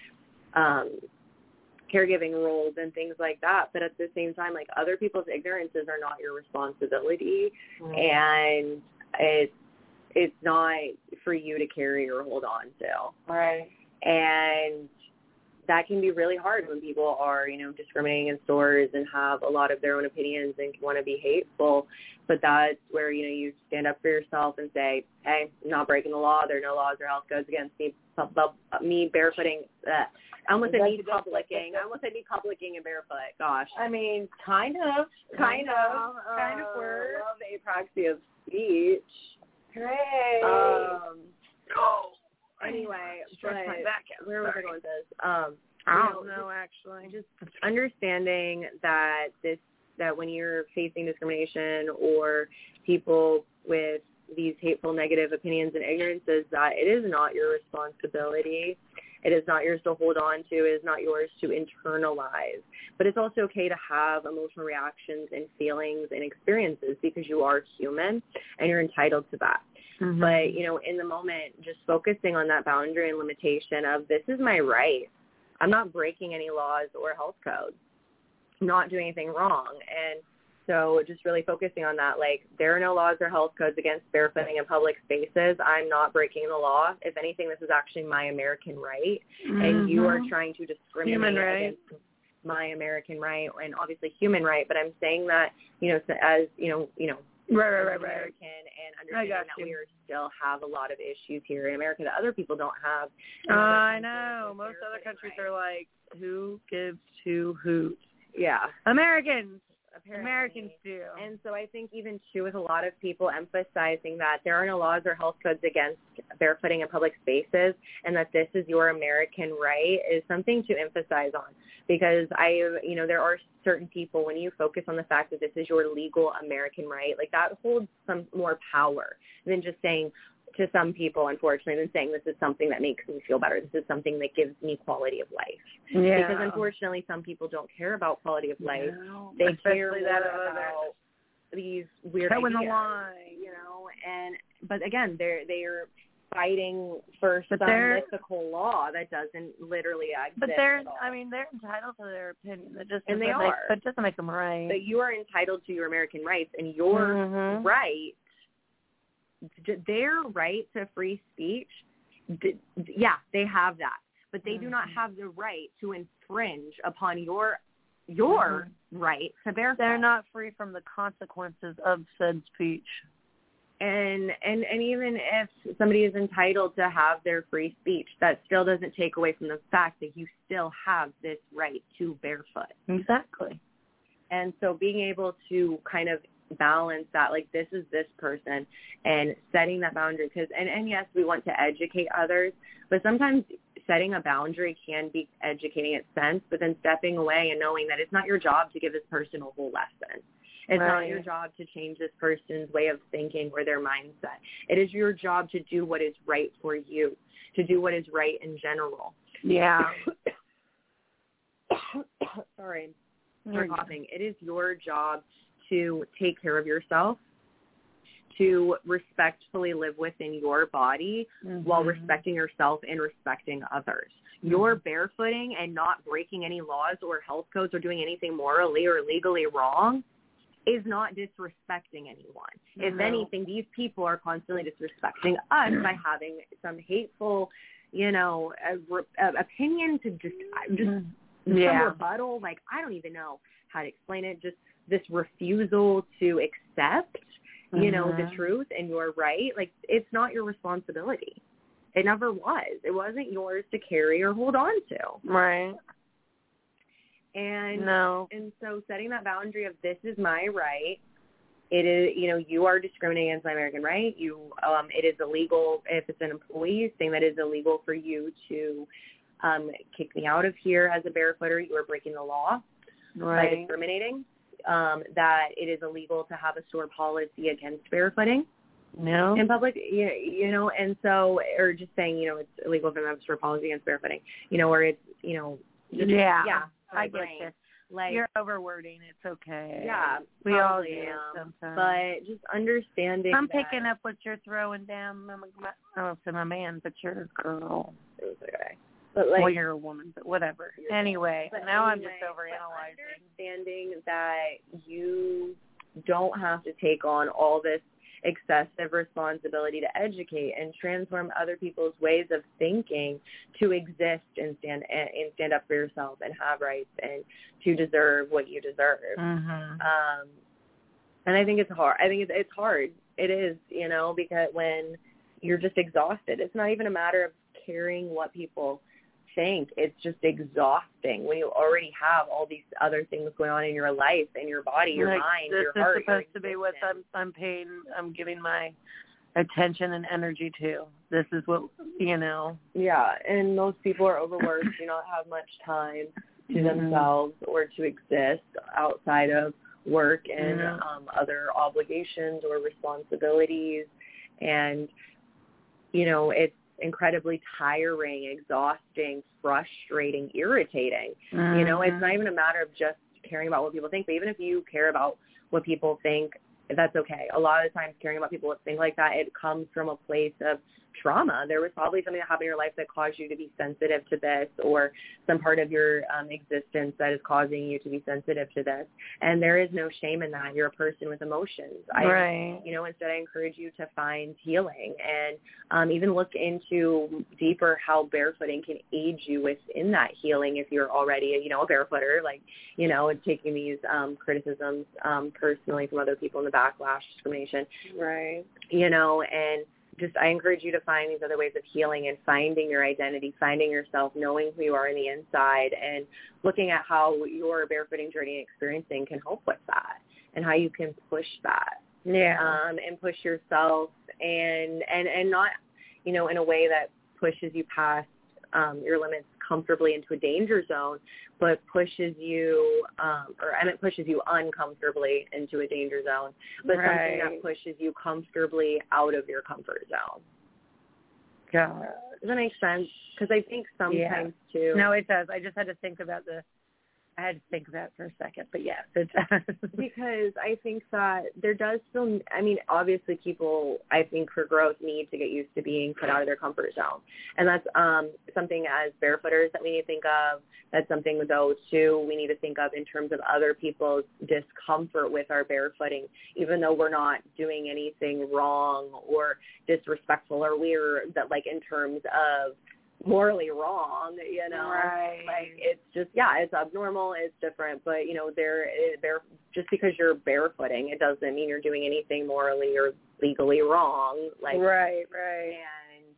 caregiving roles and things like that. But at the same time, like, other people's ignorances are not your responsibility. And it's not for you to carry or hold on to. Right. And that can be really hard when people are, discriminating in stores and have a lot of their own opinions and want to be hateful. But that's where, you stand up for yourself and say, hey, I'm not breaking the law. There are no laws or health codes against me barefooting. I almost said me publicing. And barefoot. Gosh. I mean, kind of word. I love the apraxia of speech. Great. Anyway, where was I going with this? I don't know, actually. Just understanding that when you're facing discrimination or people with these hateful, negative opinions and ignorances, that it is not your responsibility. It is not yours to hold on to. It is not yours to internalize. But it's also okay to have emotional reactions and feelings and experiences because you are human and you're entitled to that. But, in the moment, just focusing on that boundary and limitation of this is my right. I'm not breaking any laws or health codes. I'm not doing anything wrong. And so just really focusing on that, like, there are no laws or health codes against barefooting in public spaces. I'm not breaking the law. If anything, this is actually my American right. And you are trying to discriminate against my American right and obviously human right. But I'm saying that, as, Right. American, and understanding that we still have a lot of issues here in America that other people don't have. I know. Most other countries are like, who gives two hoots? Yeah. Americans. Apparently. Americans do. And so I think even, too, with a lot of people emphasizing that there are no laws or health codes against barefooting in public spaces and that this is your American right is something to emphasize on. Because there are certain people, when you focus on the fact that this is your legal American right, like that holds some more power than just saying to some people, unfortunately, than saying this is something that makes me feel better. This is something that gives me quality of life. Yeah. Because unfortunately, some people don't care about quality of life. No. They Especially care about these weird ideas, the line, but again, they're fighting for some mythical law that doesn't literally exist. But they're entitled to their opinion. That doesn't make them right. But you are entitled to your American rights, and your right, their right to free speech. They have that, but they do not have the right to infringe upon your right to barefoot. They're not free from the consequences of said speech. And even if somebody is entitled to have their free speech, that still doesn't take away from the fact that you still have this right to barefoot. Exactly. And so being able to kind of balance that, like, this is this person, and setting that boundary, because and yes, we want to educate others, but sometimes setting a boundary can be educating in sense, but then stepping away and knowing that it's not your job to give this person a whole lesson. It's not your job to change this person's way of thinking or their mindset. It is your job to do what is right for you, to do what is right in general. Yeah. Sorry for coughing. It is your job to take care of yourself, to respectfully live within your body while respecting yourself and respecting others. Your barefooting and not breaking any laws or health codes or doing anything morally or legally wrong is not disrespecting anyone. If anything, these people are constantly disrespecting us by having some hateful, opinion to just some rebuttal. Like, I don't even know how to explain it. Just this refusal to accept, the truth and you're right. Like, it's not your responsibility. It never was. It wasn't yours to carry or hold on to. Right. And so setting that boundary of this is my right. It is, you are discriminating against my American right. It is illegal if it's an employee saying that it's illegal for you to kick me out of here as a barefooter. You are breaking the law by discriminating. That it is illegal to have a store policy against barefooting. In public, and so, or just saying, it's illegal for them to have a store policy against barefooting, or it's, I get you. Like, you're overwording. It's okay. Yeah, we all do sometimes. But just understanding. I'm picking up what you're throwing down. I'm a man, but you're a girl. It was okay. But like, well, you're a woman, but whatever. Anyway, I'm just overanalyzing. Understanding that you don't have to take on all this excessive responsibility to educate and transform other people's ways of thinking to exist and stand up for yourself and have rights and to deserve what you deserve. And I think it's hard. I think it's hard. It is, because when you're just exhausted, it's not even a matter of caring what people think. It's just exhausting when you already have all these other things going on in your life, in your body, your mind, your heart. This is supposed to be what I'm giving my attention and energy to. This is what, Yeah, and most people are overworked, do not have much time to themselves or to exist outside of work and other obligations or responsibilities. And, it's incredibly tiring, exhausting, frustrating, irritating. It's not even a matter of just caring about what people think, but even if you care about what people think, that's okay. A lot of the times caring about people that think like that, it comes from a place of trauma. There was probably something that happened in your life that caused you to be sensitive to this, or some part of your existence that is causing you to be sensitive to this. And there is no shame in that. You're a person with emotions. Instead I encourage you to find healing and even look into deeper how barefooting can aid you within that healing if you're already, a barefooter, taking these criticisms personally from other people in the backlash, discrimination. Right. And just I encourage you to find these other ways of healing and finding your identity, finding yourself, knowing who you are on the inside, and looking at how your barefooting journey and experiencing can help with that and how you can push that. Yeah. And push yourself and not, in a way that pushes you past your limits comfortably into a danger zone, but pushes you, pushes you uncomfortably into a danger zone, but something that pushes you comfortably out of your comfort zone. God. Does that make sense? Because I think sometimes too. No, it does. I just had to think about I had to think of that for a second, but yes, it does. Because I think that there does still, obviously people, I think for growth, need to get used to being put out of their comfort zone. And that's something as barefooters that we need to think of. That's something, though, too, we need to think of in terms of other people's discomfort with our barefooting, even though we're not doing anything wrong or disrespectful or weird, that in terms of morally wrong, right. It's just, it's abnormal, it's different, but just because you're barefooting, it doesn't mean you're doing anything morally or legally wrong. Right. And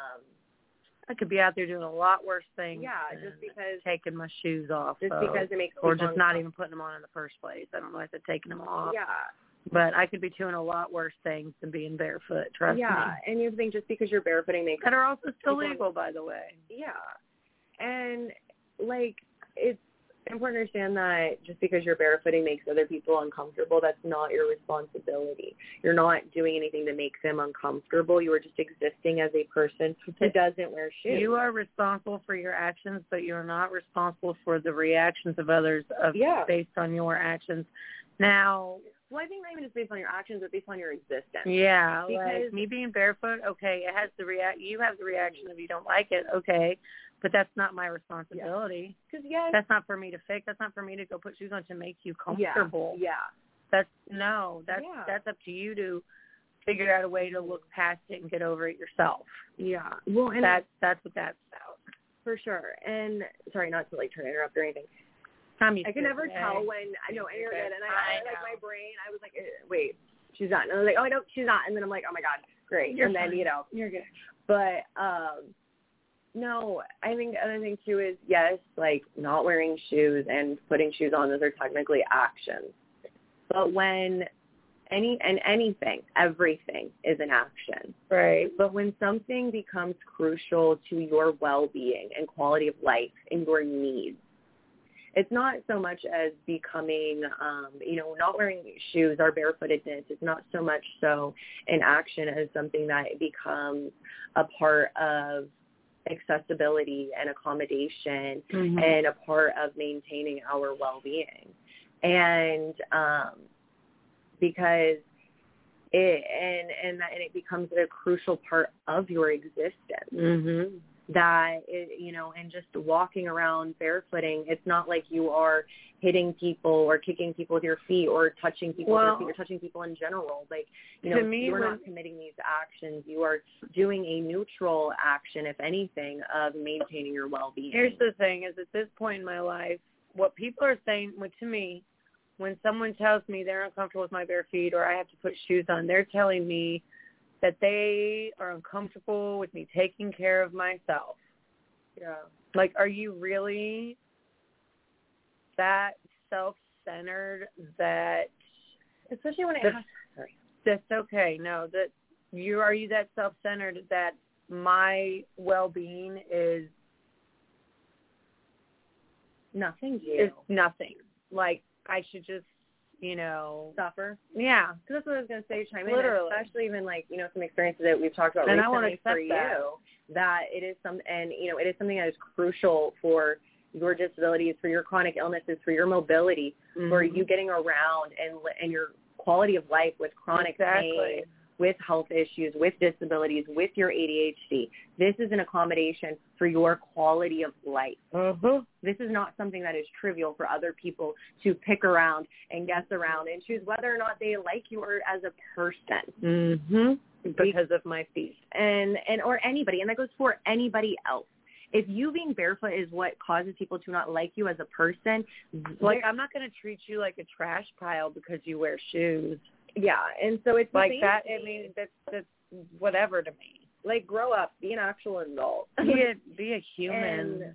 I could be out there doing a lot worse things. Yeah, just because taking my shoes off, because it makes or just not even putting them on in the first place. I don't know if they're taking them off. Yeah. But I could be doing a lot worse things than being barefoot, trust me. Yeah, and you think just because you're barefooting makes... That are also still legal, by the way. Yeah. And, it's important to understand that just because you're barefooting makes other people uncomfortable, that's not your responsibility. You're not doing anything to make them uncomfortable. You are just existing as a person who doesn't wear shoes. You are responsible for your actions, but you're not responsible for the reactions of others based on your actions. Now... Well, I think not even just based on your actions, but based on your existence. Yeah, because me being barefoot, okay, it has you have the reaction if you don't like it, okay, but that's not my responsibility. Because that's not for me to fix. That's not for me to go put shoes on to make you comfortable. Yeah. That's up to you to figure out a way to look past it and get over it yourself. Yeah. Well, and that's what that's about. For sure. And sorry, not to try to interrupt or anything. I can never tell when I know you're good, and I my brain. I was like, wait, she's not. And I was like, oh no, she's not. And then I'm like, oh my god, great. You're and then fine. you're good. But no, I think the other thing too is not wearing shoes and putting shoes on. Those are technically actions. But when everything is an action. Right. But when something becomes crucial to your well-being and quality of life and your needs, it's not so much as becoming, not wearing shoes or barefootedness. It's not so much so an action as something that becomes a part of accessibility and accommodation and a part of maintaining our well-being. And because it becomes a crucial part of your existence. That, and just walking around barefooting, it's not like you are hitting people or kicking people with your feet or touching people with your feet or touching people in general. To me, you're not committing these actions. You are doing a neutral action, if anything, of maintaining your well-being. Here's the thing, is at this point in my life, what people are saying to me, when someone tells me they're uncomfortable with my bare feet or I have to put shoes on, they're telling me that they are uncomfortable with me taking care of myself. Yeah. Are you really that self-centered that... Especially when it has... Sorry. That's okay. No, are you that self-centered that my well-being is... Nothing to you. It's nothing. I should just... suffer. Yeah. Because that's what I was going to say, chime Literally. in, especially even some experiences that we've talked about and recently I want to accept for you, that it is it is something that is crucial for your disabilities, for your chronic illnesses, for your mobility, for you getting around and your quality of life with chronic pain, with health issues, with disabilities, with your ADHD. This is an accommodation for your quality of life. Mm-hmm. This is not something that is trivial for other people to pick around and guess around and choose whether or not they like you or as a person. Mm-hmm. Because of my feet. And or anybody, and that goes for anybody else. If you being barefoot is what causes people to not like you as a person, like I'm not going to treat you like a trash pile because you wear shoes. Yeah, and so it's like that. I mean, that's whatever to me. Like, grow up, be an actual adult, be a human.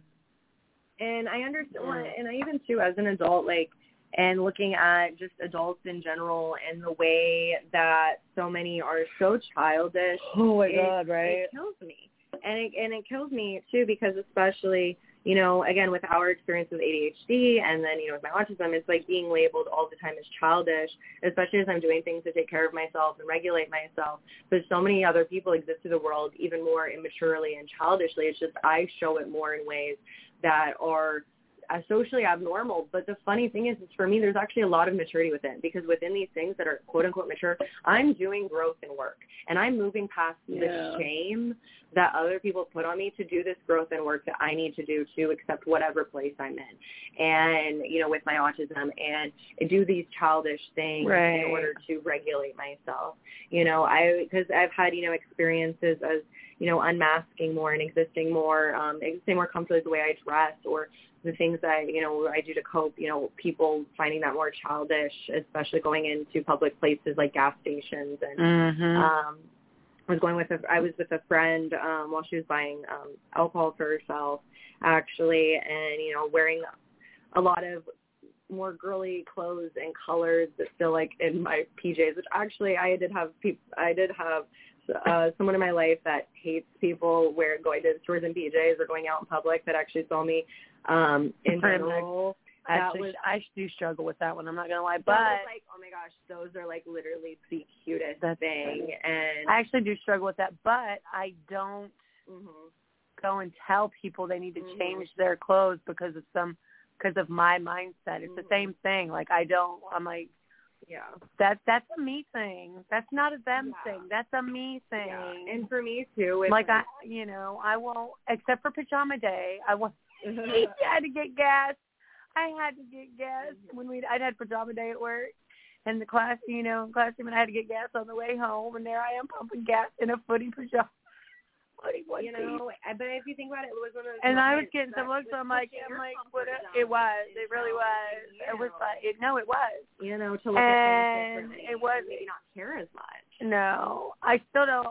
And I understand, and I even too as an adult, like, and looking at just adults in general and the way that so many are so childish. Oh my God, right? It kills me. And it kills me, too, because especially, you know, again, with our experience with ADHD and then, you know, with my autism, it's like being labeled all the time as childish, especially as I'm doing things to take care of myself and regulate myself. But so many other people exist in the world even more immaturely and childishly. It's just I show it more in ways that are socially abnormal. But the funny thing is for me, there's actually a lot of maturity within, because within these things that are quote unquote mature, I'm doing growth and work, and I'm moving past the shame that other people put on me to do this growth and work that I need to do to accept whatever place I'm in. And, you know, with my autism, and do these childish things in order to regulate myself. You know, because I've had, you know, experiences as, you know, unmasking more and existing more comfortably with the way I dress, or the things that, you know, I do to cope, you know, people finding that more childish, especially going into public places like gas stations. And I was with a friend while she was buying alcohol for herself, actually, and, you know, wearing a lot of more girly clothes and colors that feel like in my PJs, which actually I did have someone in my life that hates people going to stores in PJs or going out in public that actually saw me in general. I do struggle with that one. I'm not going to lie. But like, oh my gosh, those are like literally the cutest thing. And I actually do struggle with that, but I don't go and tell people they need to change their clothes because of my mindset. It's the same thing. Like I'm like, that's a me thing. That's not a them thing. That's a me thing. Yeah. And for me too, like I won't, except for pajama day. I won't. I had to get gas. When I'd had pajama day at work, and the classroom, and I had to get gas on the way home, and there I am pumping gas in a footy pajama. But if you think about it, it was one of those. And I was getting some looks. I'm like, what? It was. It really was. It was like, it was. You know, to look at things differently. It was maybe not care as much. No, I still don't.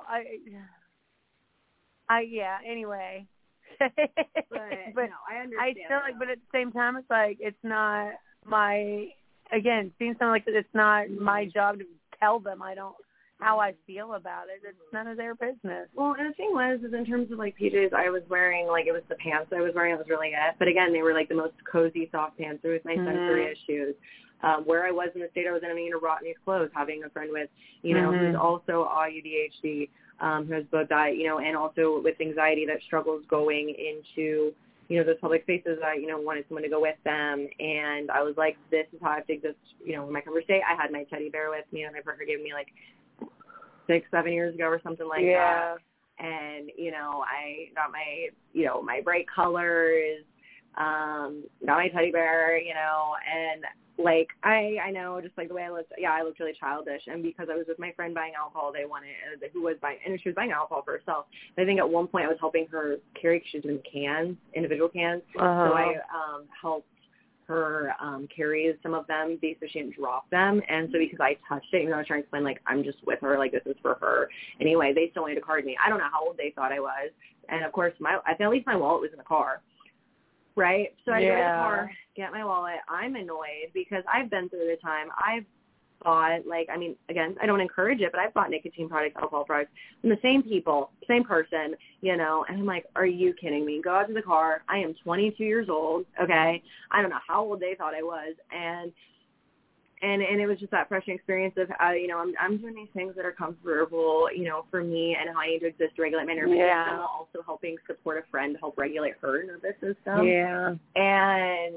Anyway. but no, I understand. I still but at the same time, it's like it's not my. Again, seeing something like that, it's not my job to tell them how I feel about it. It's none of their business. Well, and the thing is in terms of like PJs, I was wearing it was the pants I was wearing. It was really it. But again, they were like the most cozy, soft pants. There was my sensory issues. Where I was in the state I was in, I'm in a rotten clothes, having a friend with, who's also ADHD, who has both that, and also with anxiety that struggles going into, those public spaces. I, wanted someone to go with them. And I was like, this is how I have to exist, in my comfort state. I had my teddy bear with me, and my partner gave me like 6-7 years ago or something like that. And, I got my, my bright colors, got my teddy bear, and like, I know just like the way I looked, I looked really childish. And because I was with my friend buying alcohol, she was buying alcohol for herself. But I think at one point I was helping her carry, because she's doing cans, individual cans. So I helped her carry some of them so she didn't drop them. And so because I touched it, I was trying to explain, like, I'm just with her, like, this is for her. Anyway, they still wanted to card me. I don't know how old they thought I was. And, of course, at least my wallet was in the car. Right? So I go to the car, get my wallet. I'm annoyed because I've been through the time. I've bought, again, I don't encourage it, but I've bought nicotine products, alcohol products from the same people, same person, and I'm like, are you kidding me? Go out to the car. I am 22 years old, okay? I don't know how old they thought I was, and it was just that fresh experience of, I'm doing these things that are comfortable, for me, and how I need to exist to regulate my nervous system, while also helping support a friend to help regulate her nervous system. Yeah. And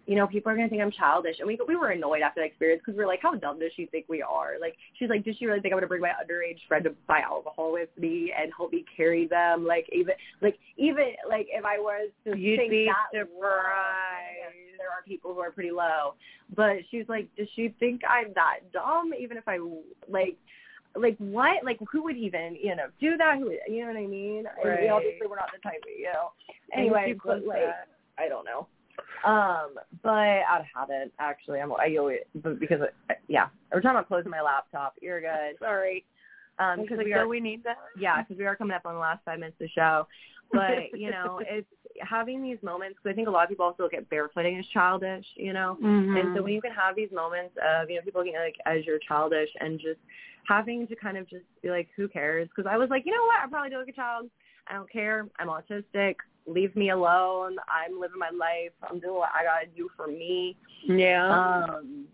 you know, people are going to think I'm childish. And we were annoyed after that experience because we were like, how dumb does she think we are? Like, she's like, does she really think I'm going to bring my underage friend to buy alcohol with me and help me carry them? Like, even if I was to You'd think be that surprised. low, there are people who are pretty low. But she's like, does she think I'm that dumb? Even if I, like what? Like, who would even, you know, do that? Who, you know what I mean? Right. And obviously we're not the type, you know. Anyway, but like, I don't know. But out of habit, actually, because we're talking about closing my laptop. You're good. Sorry. Because we need that. Yeah, because we are coming up on the last 5 minutes of the show. But, you know, it's having these moments, because I think a lot of people also look at barefooting as childish, you know. Mm-hmm. And so when you can have these moments of, you know, people looking at like as you're childish and just having to kind of just be like, who cares? Because I was like, you know what? I probably do like a child. I don't care. I'm autistic. Leave me alone. I'm living my life. I'm doing what I gotta do for me. Yeah.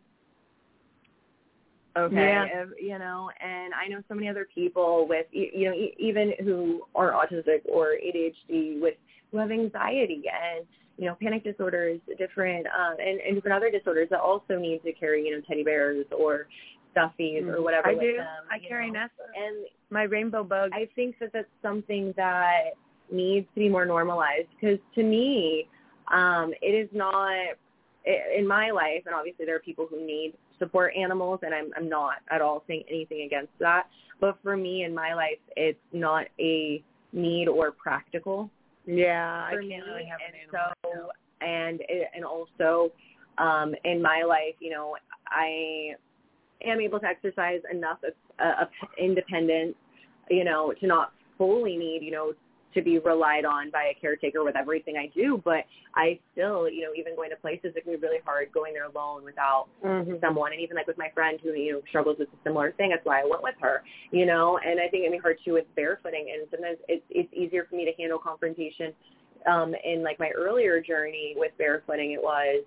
Okay. Yeah. You know, and I know so many other people with, you know, even who are autistic or ADHD who have anxiety and, you know, panic disorders, different, and different other disorders that also need to carry, you know, teddy bears or stuffies or whatever. I with do. them, I carry Nessa. And my rainbow bug. I think that that's something that needs to be more normalized because to me, it is not in my life, and obviously there are people who need support animals, and I'm not at all saying anything against that. But for me in my life, it's not a need or practical. Yeah, I for can't me. really have And an animal. and also in my life, you know, I am able to exercise enough of independence, you know, to not fully need, you know, to be relied on by a caretaker with everything I do, but I still, you know, even going to places, it can be really hard going there alone without someone. And even like with my friend who, you know, struggles with a similar thing, that's why I went with her, you know, and I think it can be hard too with barefooting. And sometimes it's easier for me to handle confrontation. In like my earlier journey with barefooting, it was,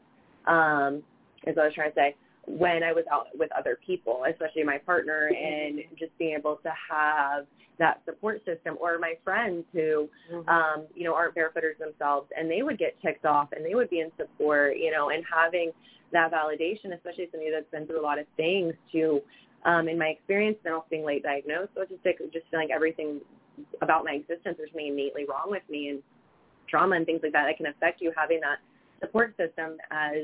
as I was trying to say, when I was out with other people, especially my partner, and just being able to have that support system, or my friends who, you know, aren't barefooters themselves, and they would get ticked off and they would be in support, you know, and having that validation, especially somebody that's been through a lot of things to, in my experience, then also being late diagnosed autistic, just feeling like everything about my existence, there's something innately wrong with me, and trauma and things like that can affect you. Having that support system as,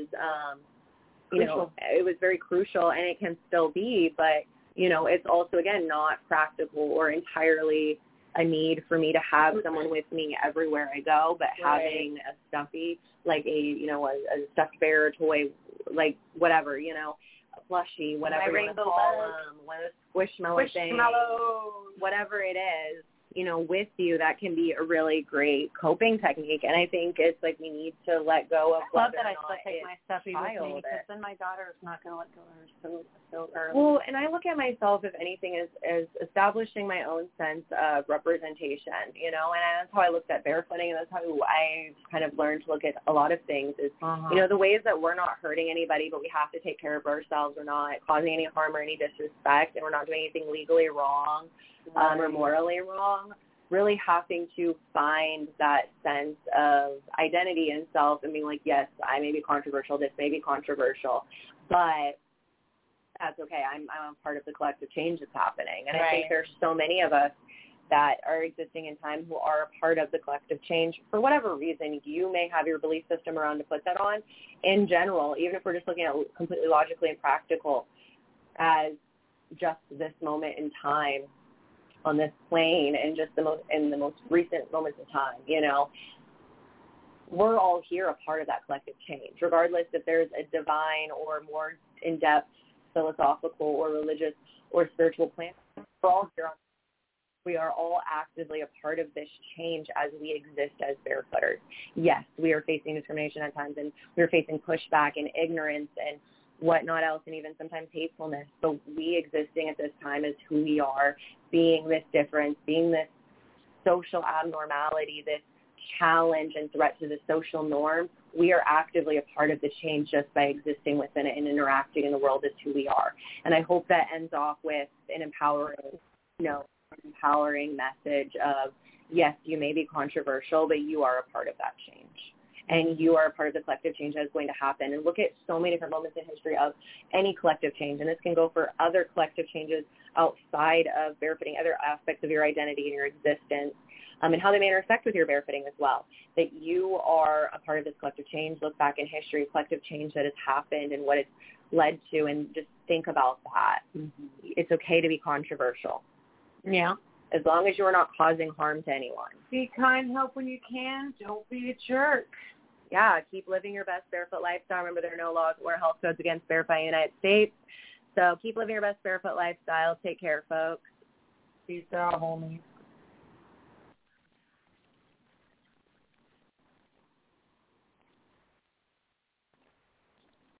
you know, it was very crucial, and it can still be, but you know, it's also, again, not practical or entirely a need for me to have someone with me everywhere I go, but having a stuffy, like a, you know, a stuffed bear toy, like whatever, you know, a plushie, whatever you want to call them, one of those squishmallow things, whatever it is, you know, with you, that can be a really great coping technique. And I think it's like we need to let go of I love whether that I or still not take my stuffy with me, because then my daughter is not going to let go of hers so early. Well, and I look at myself, if anything, as establishing my own sense of representation, you know, and that's how I looked at barefooting, and that's how I kind of learned to look at a lot of things is, you know, the ways that we're not hurting anybody, but we have to take care of ourselves. We're not causing any harm or any disrespect, and we're not doing anything legally wrong or morally wrong. Really having to find that sense of identity in self and being like, yes, I may be controversial, this may be controversial, but that's okay. I'm a part of the collective change that's happening. And I think there's so many of us that are existing in time who are a part of the collective change for whatever reason you may have your belief system around to put that on. In general, even if we're just looking at completely logically and practical as just this moment in time on this plane and just the most recent moments of time, you know, we're all here a part of that collective change, regardless if there's a divine or more in-depth philosophical or religious or spiritual plan. We're all here. We are all actively a part of this change as we exist as barefooters. Yes, we are facing discrimination at times, and we're facing pushback and ignorance and whatnot else, and even sometimes hatefulness. But we existing at this time as who we are, being this difference, being this social abnormality, this challenge and threat to the social norm, we are actively a part of the change just by existing within it and interacting in the world as who we are. And I hope that ends off with an empowering message of, yes, you may be controversial, but you are a part of that change. and you are a part of the collective change that is going to happen. And look at so many different moments in history of any collective change, and this can go for other collective changes outside of barefooting, other aspects of your identity and your existence, and how they may intersect with your barefooting as well. That you are a part of this collective change. Look back in history, collective change that has happened and what it's led to, and just think about that. Mm-hmm. It's okay to be controversial. Yeah. As long as you are not causing harm to anyone. Be kind, help when you can. Don't be a jerk. Yeah, keep living your best barefoot lifestyle. Remember, there are no laws or health codes against barefoot in the United States. So keep living your best barefoot lifestyle. Take care, folks. Peace out, homies.